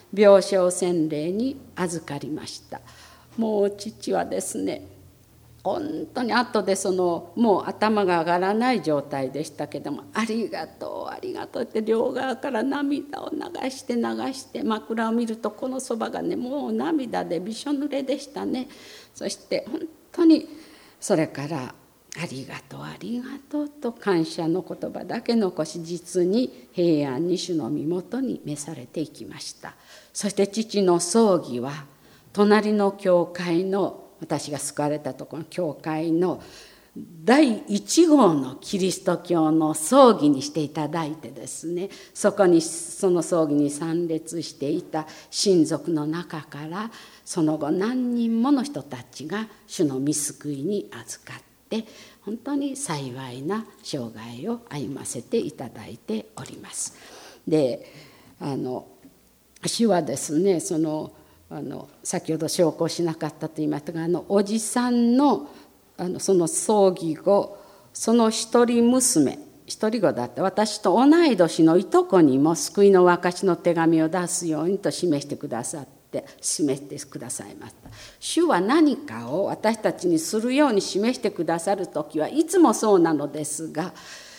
[SPEAKER 1] 病床洗礼に預かりました。もう父はですね、本当に後でもう頭が上がらない状態でしたけども、ありがとうありがとうって両側から涙を流して枕を見るとこのそばがね、もう涙でびしょ濡れでしたね。そして本当にそれからありがとうありがとうと感謝の言葉だけ残し、実に平安に主の身元に召されていきました。そして父の葬儀は隣の教会の、私が救われたところの教会の第1号のキリスト教の葬儀にしていただいてですね、その葬儀に参列していた親族の中から、その後何人もの人たちが主の御救いに預かって、本当に幸いな生涯を歩ませていただいております。で、主はですね、先ほど証拠しなかったと言いましたが、おじさんのその葬儀後、その一人子だった私と同い年のいとこにも救いの証しの手紙を出すようにと示してくださいました。主は何かを私たちにするように示してくださるときはいつもそうなのですが、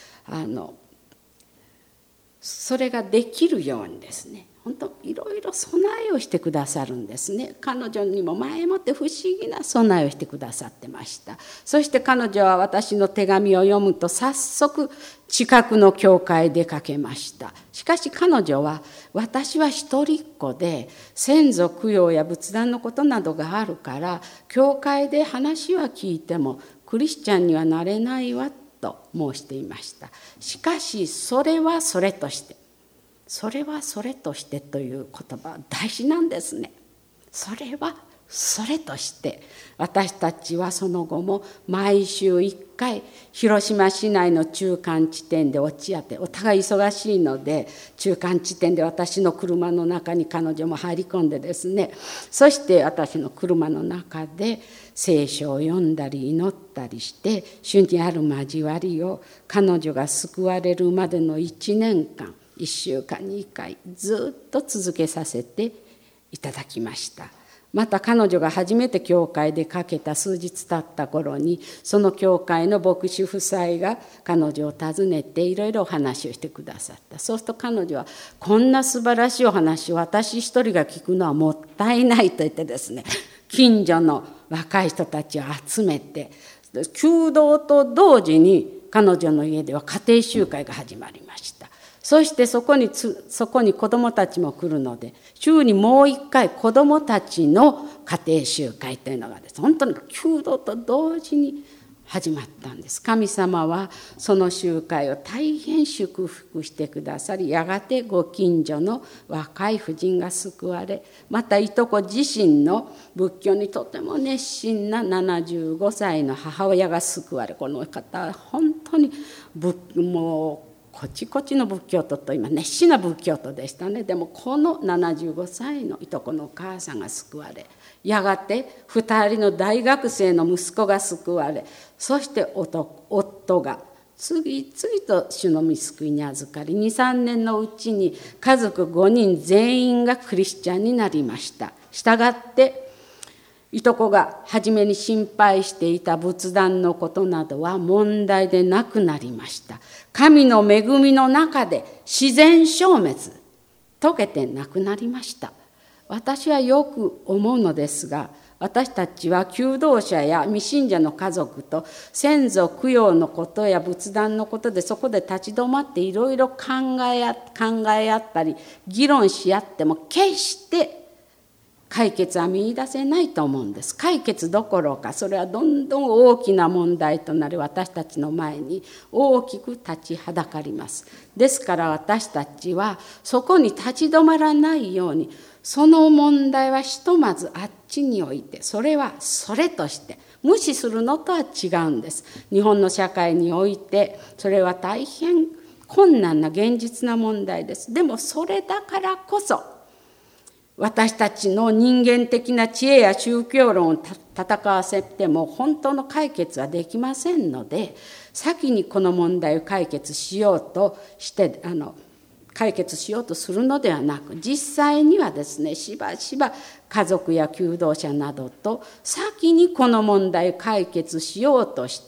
[SPEAKER 1] それができるようにですね、本当いろいろ備えをしてくださるんですね。彼女にも前もって不思議な備えをしてくださってました。そして彼女は私の手紙を読むと早速近くの教会へ出かけました。しかし彼女は、私は一人っ子で先祖供養や仏壇のことなどがあるから教会で話は聞いてもクリスチャンにはなれないわと申していました。しかしそれはそれとしてという言葉は大事なんですね。それはそれとして、私たちはその後も毎週1回広島市内の中間地点で落ち合って、お互い忙しいので中間地点で私の車の中に彼女も入り込んでですね、そして私の車の中で聖書を読んだり祈ったりして、主にある交わりを彼女が救われるまでの1年間1週間に1回ずっと続けさせていただきました。また彼女が初めて教会でかけた数日経った頃に、その教会の牧師夫妻が彼女を訪ねていろいろお話をしてくださった。そうすると彼女は、こんな素晴らしいお話を私一人が聞くのはもったいないと言ってですね、近所の若い人たちを集めて、求道と同時に彼女の家では家庭集会が始まりました。そしてそこに子どもたちも来るので、週にもう一回子どもたちの家庭集会というのがです、本当に求道と同時に始まったんです。神様はその集会を大変祝福してくださり、やがてご近所の若い婦人が救われ、またいとこ自身の仏教にとても熱心な75歳の母親が救われ、この方は本当にもうこちこちの仏教徒と、今熱心な仏教徒でしたね。でもこの75歳のいとこのお母さんが救われ、やがて2人の大学生の息子が救われ、そして夫が次々と主の御救いに預かり、 2,3 年のうちに家族5人全員がクリスチャンになりました。したがっていとこが初めに心配していた仏壇のことなどは問題でなくなりました。神の恵みの中で自然消滅、溶けてなくなりました。私はよく思うのですが、私たちは求道者や未信者の家族と先祖供養のことや仏壇のことでそこで立ち止まっていろいろ考え合ったり議論し合っても決して解決は見出せないと思うんです。解決どころか、それはどんどん大きな問題となり、私たちの前に大きく立ちはだかります。ですから私たちはそこに立ち止まらないように、その問題はひとまずあっちに置いて、それはそれとして無視するのとは違うんです。日本の社会においてそれは大変困難な現実な問題です。でもそれだからこそ、私たちの人間的な知恵や宗教論を戦わせても本当の解決はできませんので、先にこの問題を解決しようとして解決しようとするのではなく、実際にはですね、しばしば家族や求道者などと先にこの問題を解決しようとして、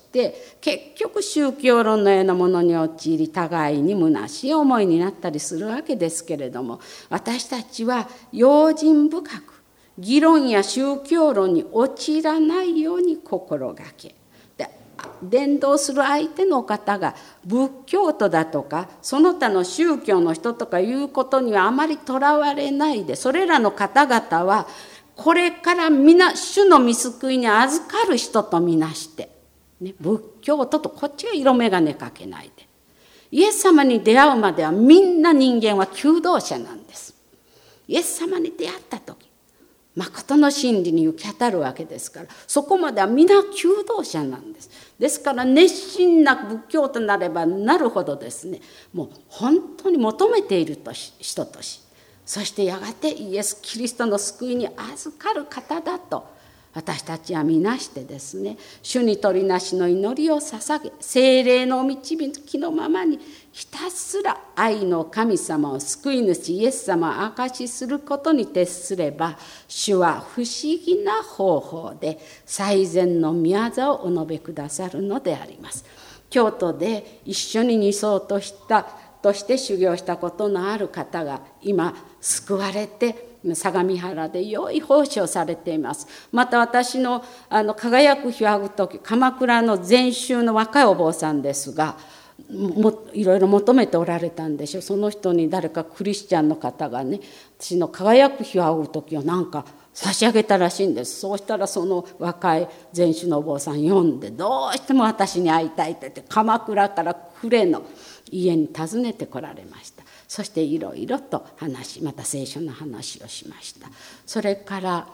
[SPEAKER 1] 結局宗教論のようなものに陥り、互いに虚しい思いになったりするわけですけれども、私たちは用心深く議論や宗教論に陥らないように心がけ、伝道する相手の方が仏教徒だとかその他の宗教の人とかいうことにはあまりとらわれないで、それらの方々はこれから皆主の御救いに預かる人とみなして、ね、仏教徒とこっちが色眼鏡かけないで、イエス様に出会うまではみんな人間は求道者なんです。イエス様に出会った時、誠の真理に行き当たるわけですから、そこまでは皆求道者なんです。ですから熱心な仏教となればなるほどですね、もう本当に求めている人とし、そしてやがてイエス・キリストの救いに預かる方だと私たちは見なしてですね、主に取りなしの祈りを捧げ、聖霊の導きのままにひたすら愛の神様を救い主イエス様を証しすることに徹すれば、主は不思議な方法で最善の御業をお述べくださるのであります。京都で一緒に二層として修行したことのある方が今救われて相模原で良い奉仕をされています。また私の輝く日を仰ぐ時、鎌倉の禅宗の若いお坊さんですが、いろいろ求めておられたんでしょう。その人に誰かクリスチャンの方がね、私の輝く日を仰ぐ時をなんか差し上げたらしいんです。そうしたらその若い禅宗のお坊さん読んで、どうしても私に会いたいと言って鎌倉から呉の家に訪ねてこられました。そしていろいろとまた聖書の話をしました。それから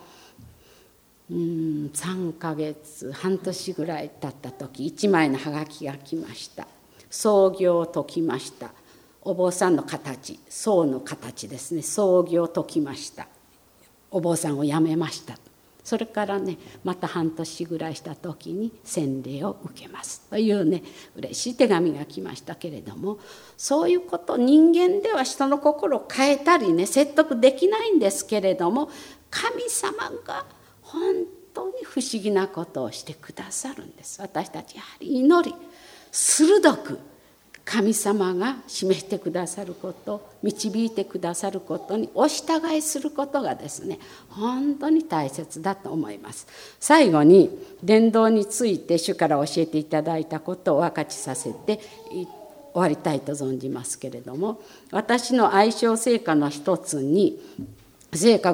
[SPEAKER 1] 3ヶ月半年ぐらい経った時、1枚のハガキが来ました。創業を解きました。お坊さんの形、僧の形ですね。創業を解きました。お坊さんを辞めました。それからね、また半年ぐらいした時に洗礼を受けますというね、嬉しい手紙が来ましたけれども、そういうこと、人間では人の心を変えたりね、説得できないんですけれども、神様が本当に不思議なことをしてくださるんです。私たちやはり祈り鋭く神様が示してくださること、導いてくださることにお従いすることがですね、本当に大切だと思います。最後に伝道について主から教えていただいたことを分かちさせて終わりたいと存じますけれども、私の愛称聖歌の一つに聖歌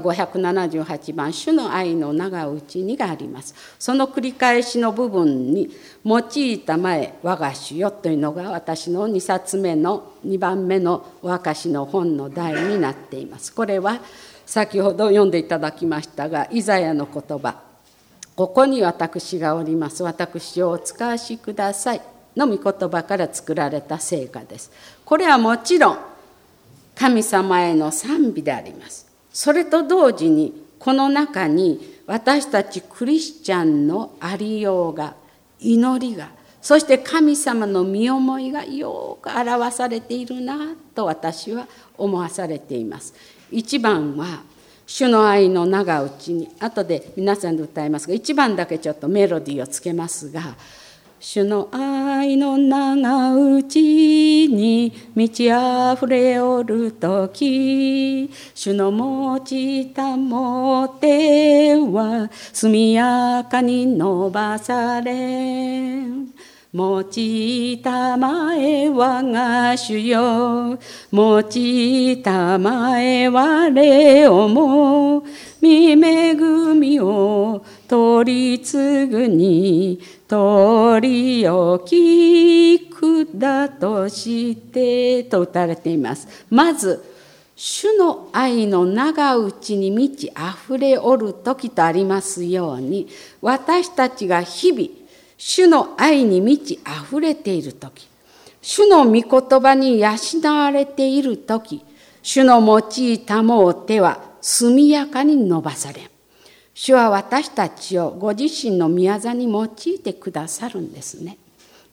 [SPEAKER 1] 578番、主の愛の長うちにがあります。その繰り返しの部分に、用いたまえ我が主よというのが私の2冊目の2番目のお証しの本の題になっています。これは先ほど読んでいただきましたが、イザヤの言葉、ここに私がおります、私をお使わしくださいの御言葉から作られた聖歌です。これはもちろん神様への賛美であります。それと同時にこの中に私たちクリスチャンのありようが、祈りが、そして神様の身思いがよく表されているなと私は思わされています。1番は主の愛の長うちに、後で皆さんで歌いますが、1番だけちょっとメロディーをつけますが、主の愛の長うちに満ち溢れおるとき、主の持ちたも手は速やかに伸ばされ、持ちたまえ我が主よ、持ちたまえ我をも、御恵みを取り継ぐに取り置きくだとしてと歌われています。まず主の愛の長うちに満ち溢れおる時とありますように、私たちが日々主の愛に満ち溢れている時、主の御言葉に養われている時、主の用いたもう手は速やかに伸ばされ、主は私たちをご自身の御業に用いてくださるんですね。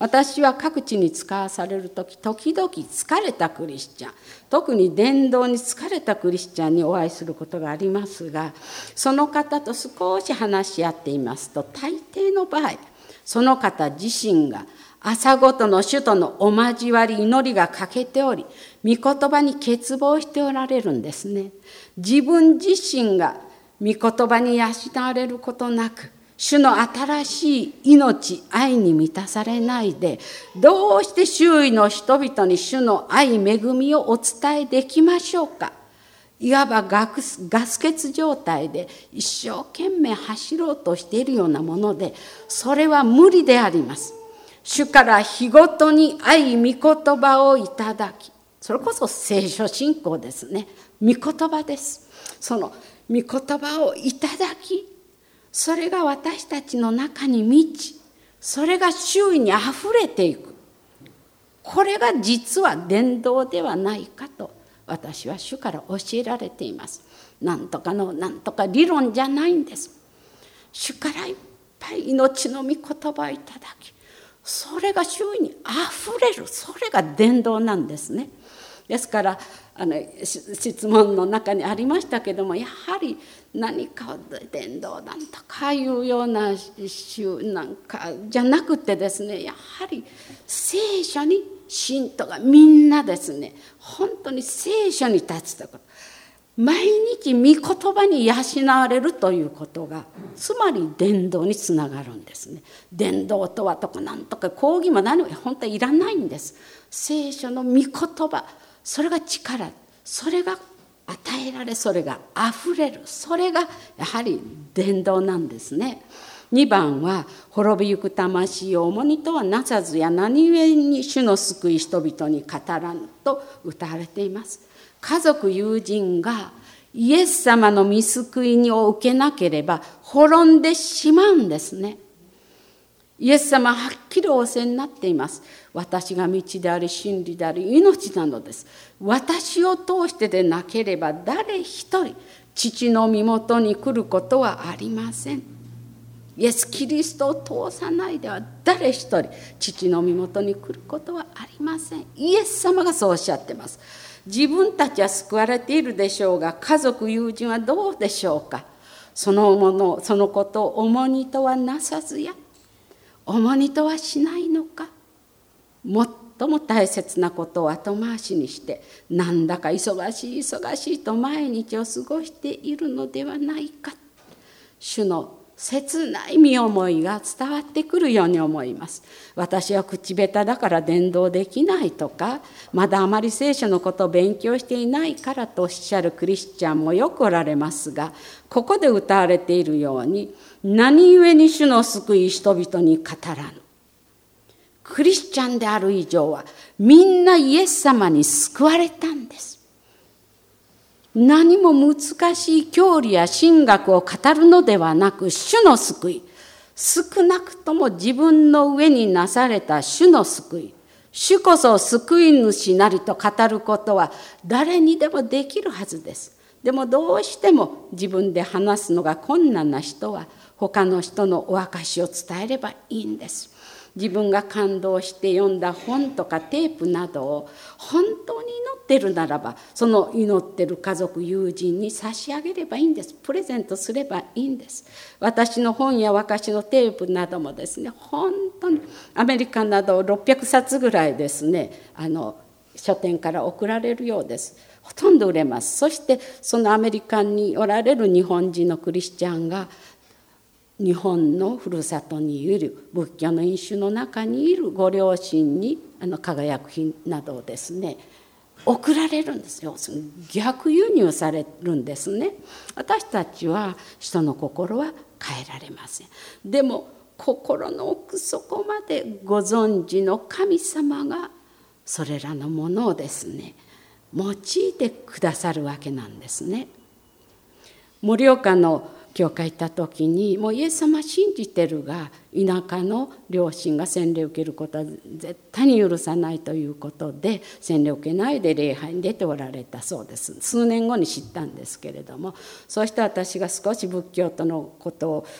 [SPEAKER 1] 私は各地に使わされる時々疲れたクリスチャン、特に伝道に疲れたクリスチャンにお会いすることがありますが、その方と少し話し合っていますと、大抵の場合その方自身が朝ごとの主とのお交わり祈りが欠けており、御言葉に欠乏しておられるんですね。自分自身が御言葉に養われることなく、主の新しい命、愛に満たされないで、どうして周囲の人々に主の愛、恵みをお伝えできましょうか。いわばガス欠状態で一生懸命走ろうとしているようなもので、それは無理であります。主から日ごとに愛、御言葉をいただき、それこそ聖書信仰ですね。御言葉です。その御言葉をいただき、それが私たちの中に満ち、それが周囲にあふれていく。これが実は伝道ではないかと私は主から教えられています。なんとか理論じゃないんです。主からいっぱい命の御言葉をいただき、それが周囲にあふれる、それが伝道なんですね。ですから質問の中にありましたけども、やはり何か伝道なんとかいうようななんかじゃなくてですね、やはり聖書に信徒がみんなですね、本当に聖書に立つところ、毎日御言葉に養われるということが、つまり伝道につながるんですね。伝道とはとかなんとか講義も何も本当はいらないんです。聖書の御言葉、それが力、それが与えられ、それがあふれる、それがやはり伝道なんですね。2番は、滅びゆく魂を重荷とはなさずや何故に主の救い人々に語らんと歌われています。家族友人がイエス様の御救いを受けなければ滅んでしまうんですね。イエス様ははっきり仰せになっています。私が道であり真理であり命なのです。私を通してでなければ誰一人父の身元に来ることはありません。イエス・キリストを通さないでは誰一人父の身元に来ることはありません。イエス様がそうおっしゃってます。自分たちは救われているでしょうが、家族友人はどうでしょうか。そのことを重荷とはなさずや重荷とはしないのか。最も大切なことを後回しにして、なんだか忙しいと毎日を過ごしているのではないか。主の切ない身思いが伝わってくるように思います。私は口下手だから伝道できないとか、まだあまり聖書のことを勉強していないからとおっしゃるクリスチャンもよくおられますが、ここで歌われているように、何故に主の救い人々に語らぬ。クリスチャンである以上はみんなイエス様に救われたんです。何も難しい教理や神学を語るのではなく、主の救い、少なくとも自分の上になされた主の救い、主こそ救い主なりと語ることは誰にでもできるはずです。でもどうしても自分で話すのが困難な人は、他の人のお証しを伝えればいいんです。自分が感動して読んだ本とかテープなどを本当に祈ってるならば、その祈ってる家族友人に差し上げればいいんです。プレゼントすればいいんです。私の本や私のテープなどもですね、本当にアメリカなど600冊ぐらいですね、書店から送られるようです。ほとんど売れます。そしてそのアメリカにおられる日本人のクリスチャンが、日本のふるさとにいる仏教の飲酒の中にいるご両親に輝く品などをですね送られるんですよ。逆輸入されるんですね。私たちは人の心は変えられません。でも心の奥底までご存知の神様がそれらのものをですね用いてくださるわけなんですね。盛岡の教会行った時に、もうイエス様信じてるが、田舎の両親が洗礼を受けることは絶対に許さないということで、洗礼を受けないで礼拝に出ておられたそうです。数年後に知ったんですけれども、そうして私が少し仏教とのことを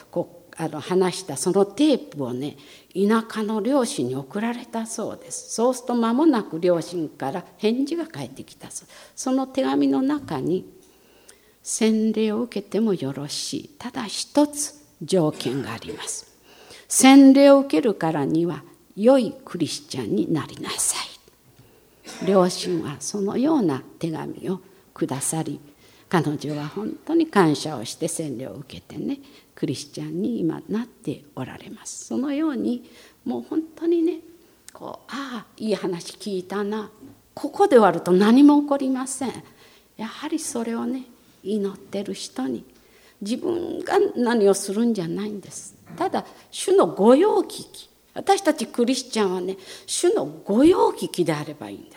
[SPEAKER 1] 話したそのテープをね、田舎の両親に送られたそうです。そうすると間もなく両親から返事が返ってきたそう。その手紙の中に、洗礼を受けてもよろしい。ただ一つ条件があります。洗礼を受けるからには良いクリスチャンになりなさい。両親はそのような手紙をくださり、彼女は本当に感謝をして洗礼を受けてね、クリスチャンに今なっておられます。そのようにもう本当にね、いい話聞いたな、ここで終わると何も起こりません。やはりそれをね、祈ってる人に自分が何をするんじゃないんです。ただ主の御用聞き、私たちクリスチャンはね、主の御用聞きであればいいんです。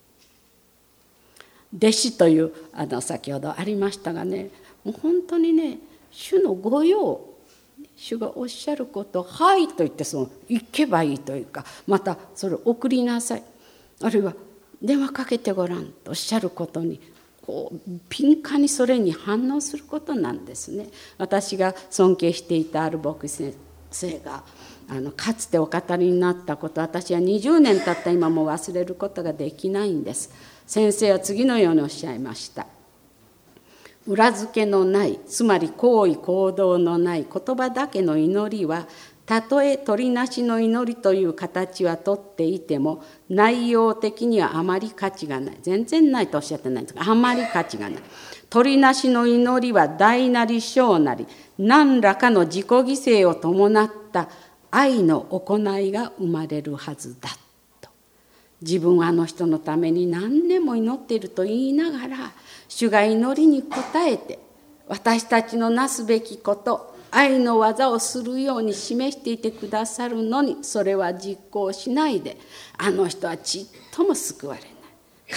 [SPEAKER 1] 弟子という先ほどありましたがね、もう本当にね、主の御用、主がおっしゃることをはいと言って行けばいいというか、またそれを送りなさい、あるいは電話かけてごらんとおっしゃることに敏感にそれに反応することなんですね。私が尊敬していたある牧師先生がかつてお語りになったこと、私は20年経った今も忘れることができないんです。先生は次のようにおっしゃいました。裏付けのない、つまり行為行動のない言葉だけの祈りは、たとえ取りなしの祈りという形はとっていても、内容的にはあまり価値がない。全然ないとおっしゃってないんですが、あまり価値がない。取りなしの祈りは大なり小なり、何らかの自己犠牲を伴った愛の行いが生まれるはずだと。自分はあの人のために何年も祈っていると言いながら、主が祈りに応えて私たちのなすべきこと、愛の技をするように示していてくださるのに、それは実行しないで、あの人はちっとも救われない、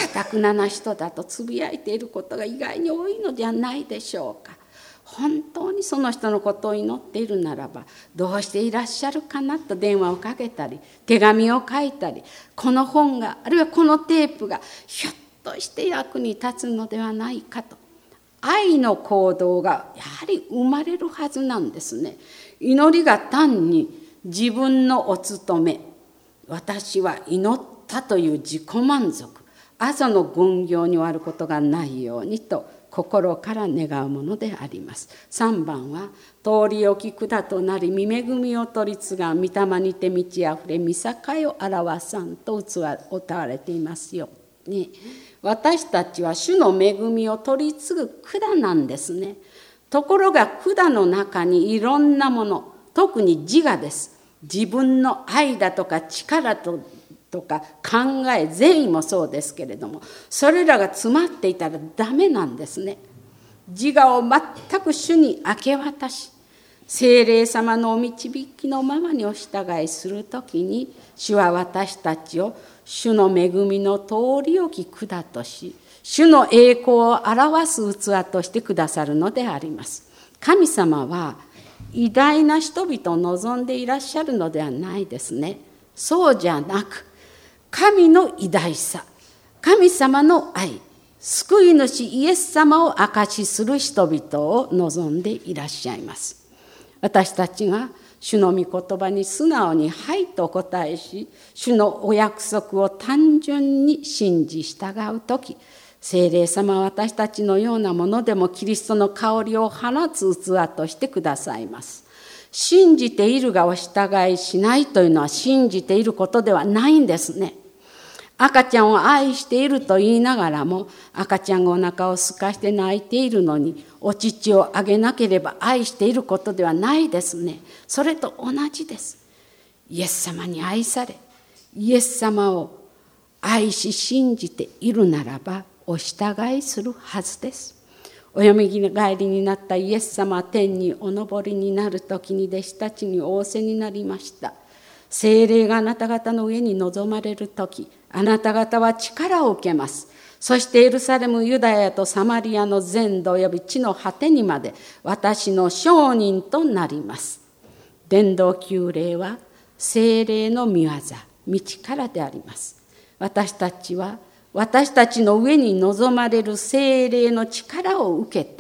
[SPEAKER 1] かたくなな人だとつぶやいていることが意外に多いのではないでしょうか。本当にその人のことを祈っているならば、どうしていらっしゃるかなと電話をかけたり、手紙を書いたり、この本が、あるいはこのテープがひょっとして役に立つのではないかと、愛の行動がやはり生まれるはずなんですね。祈りが単に自分のお務め、私は祈ったという自己満足、朝の群行に終わることがないようにと心から願うものであります。3番は、通り置き管となり、見恵みを取り継がん、御霊にて満ちあふれ、見境を表さんと歌われていますように、私たちは主の恵みを取り継ぐ管なんですね。ところが管の中にいろんなもの、特に自我です。自分の愛だとか力とか考え、善意もそうですけれども、それらが詰まっていたらダメなんですね。自我を全く主に明け渡し、聖霊様のお導きのままにお従いするときに、主は私たちを主の恵みの通り置き管とし、主の栄光を表す器としてくださるのであります。神様は偉大な人々を望んでいらっしゃるのではないですね。そうじゃなく、神の偉大さ、神様の愛、救い主イエス様を証しする人々を望んでいらっしゃいます。私たちが主の御言葉に素直にはいとお答えし、主のお約束を単純に信じ従うとき、聖霊様は私たちのようなものでもキリストの香りを放つ器としてくださいます。信じているがお従いしないというのは信じていることではないんですね。赤ちゃんを愛していると言いながらも、赤ちゃんがお腹を空かして泣いているのにお乳をあげなければ愛していることではないですね。それと同じです。イエス様に愛され、イエス様を愛し信じているならばお従いするはずです。およみ返りになったイエス様は天にお昇りになるときに弟子たちに仰せになりました。聖霊があなた方の上に臨まれるとき、あなた方は力を受けます。そしてエルサレム、ユダヤとサマリアの全土および地の果てにまで私の証人となります。伝道救霊は聖霊の御業、道からであります。私たちは私たちの上に望まれる聖霊の力を受けて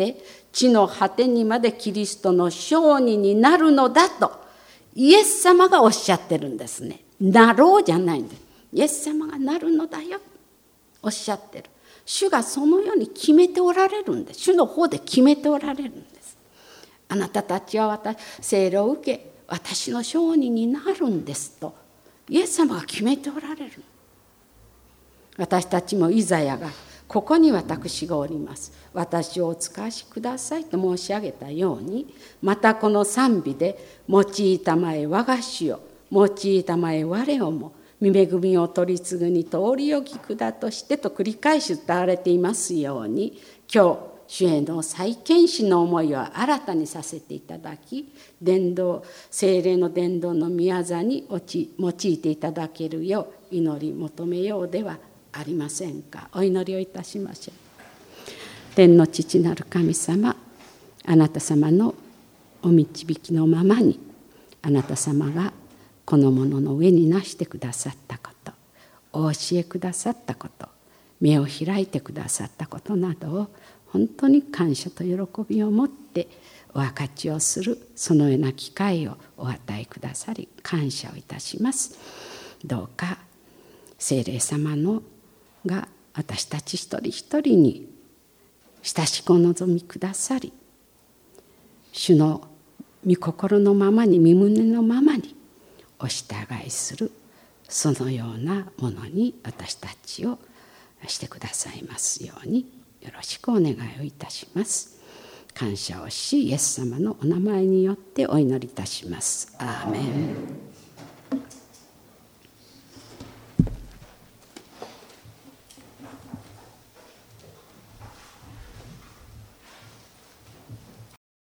[SPEAKER 1] 地の果てにまでキリストの証人になるのだとイエス様がおっしゃってるんですね。なろうじゃないんです。イエス様がなるのだよおっしゃってる。主がそのように決めておられるんです。主の方で決めておられるんです。あなたたちは聖霊を受け私の証人になるんですとイエス様が決めておられる。私たちもイザヤがここに私がおります私をお使わしくださいと申し上げたように、またこの賛美で用いたまえ我が主を用いたまえ我をも御恵みを取り継ぐに通りを聞くだとしてと繰り返し歌われていますように、今日主への再献しの思いを新たにさせていただき、聖霊の伝道の宮座に用いていただけるよう祈り求めようではありませんか。お祈りをいたしましょう。天の父なる神様、あなた様のお導きのままにあなた様がこのものの上になしてくださったこと、お教えくださったこと、目を開いてくださったことなどを本当に感謝と喜びを持ってお分かちをするそのような機会をお与えくださり感謝をいたします。どうか聖霊様が私たち一人一人に親しくお望みくださり、主の御心のままに御胸のままにお従いするそのようなものに私たちをしてくださいますようによろしくお願いをいたします。感謝をしイエス様のお名前によってお祈りいたします。アーメン。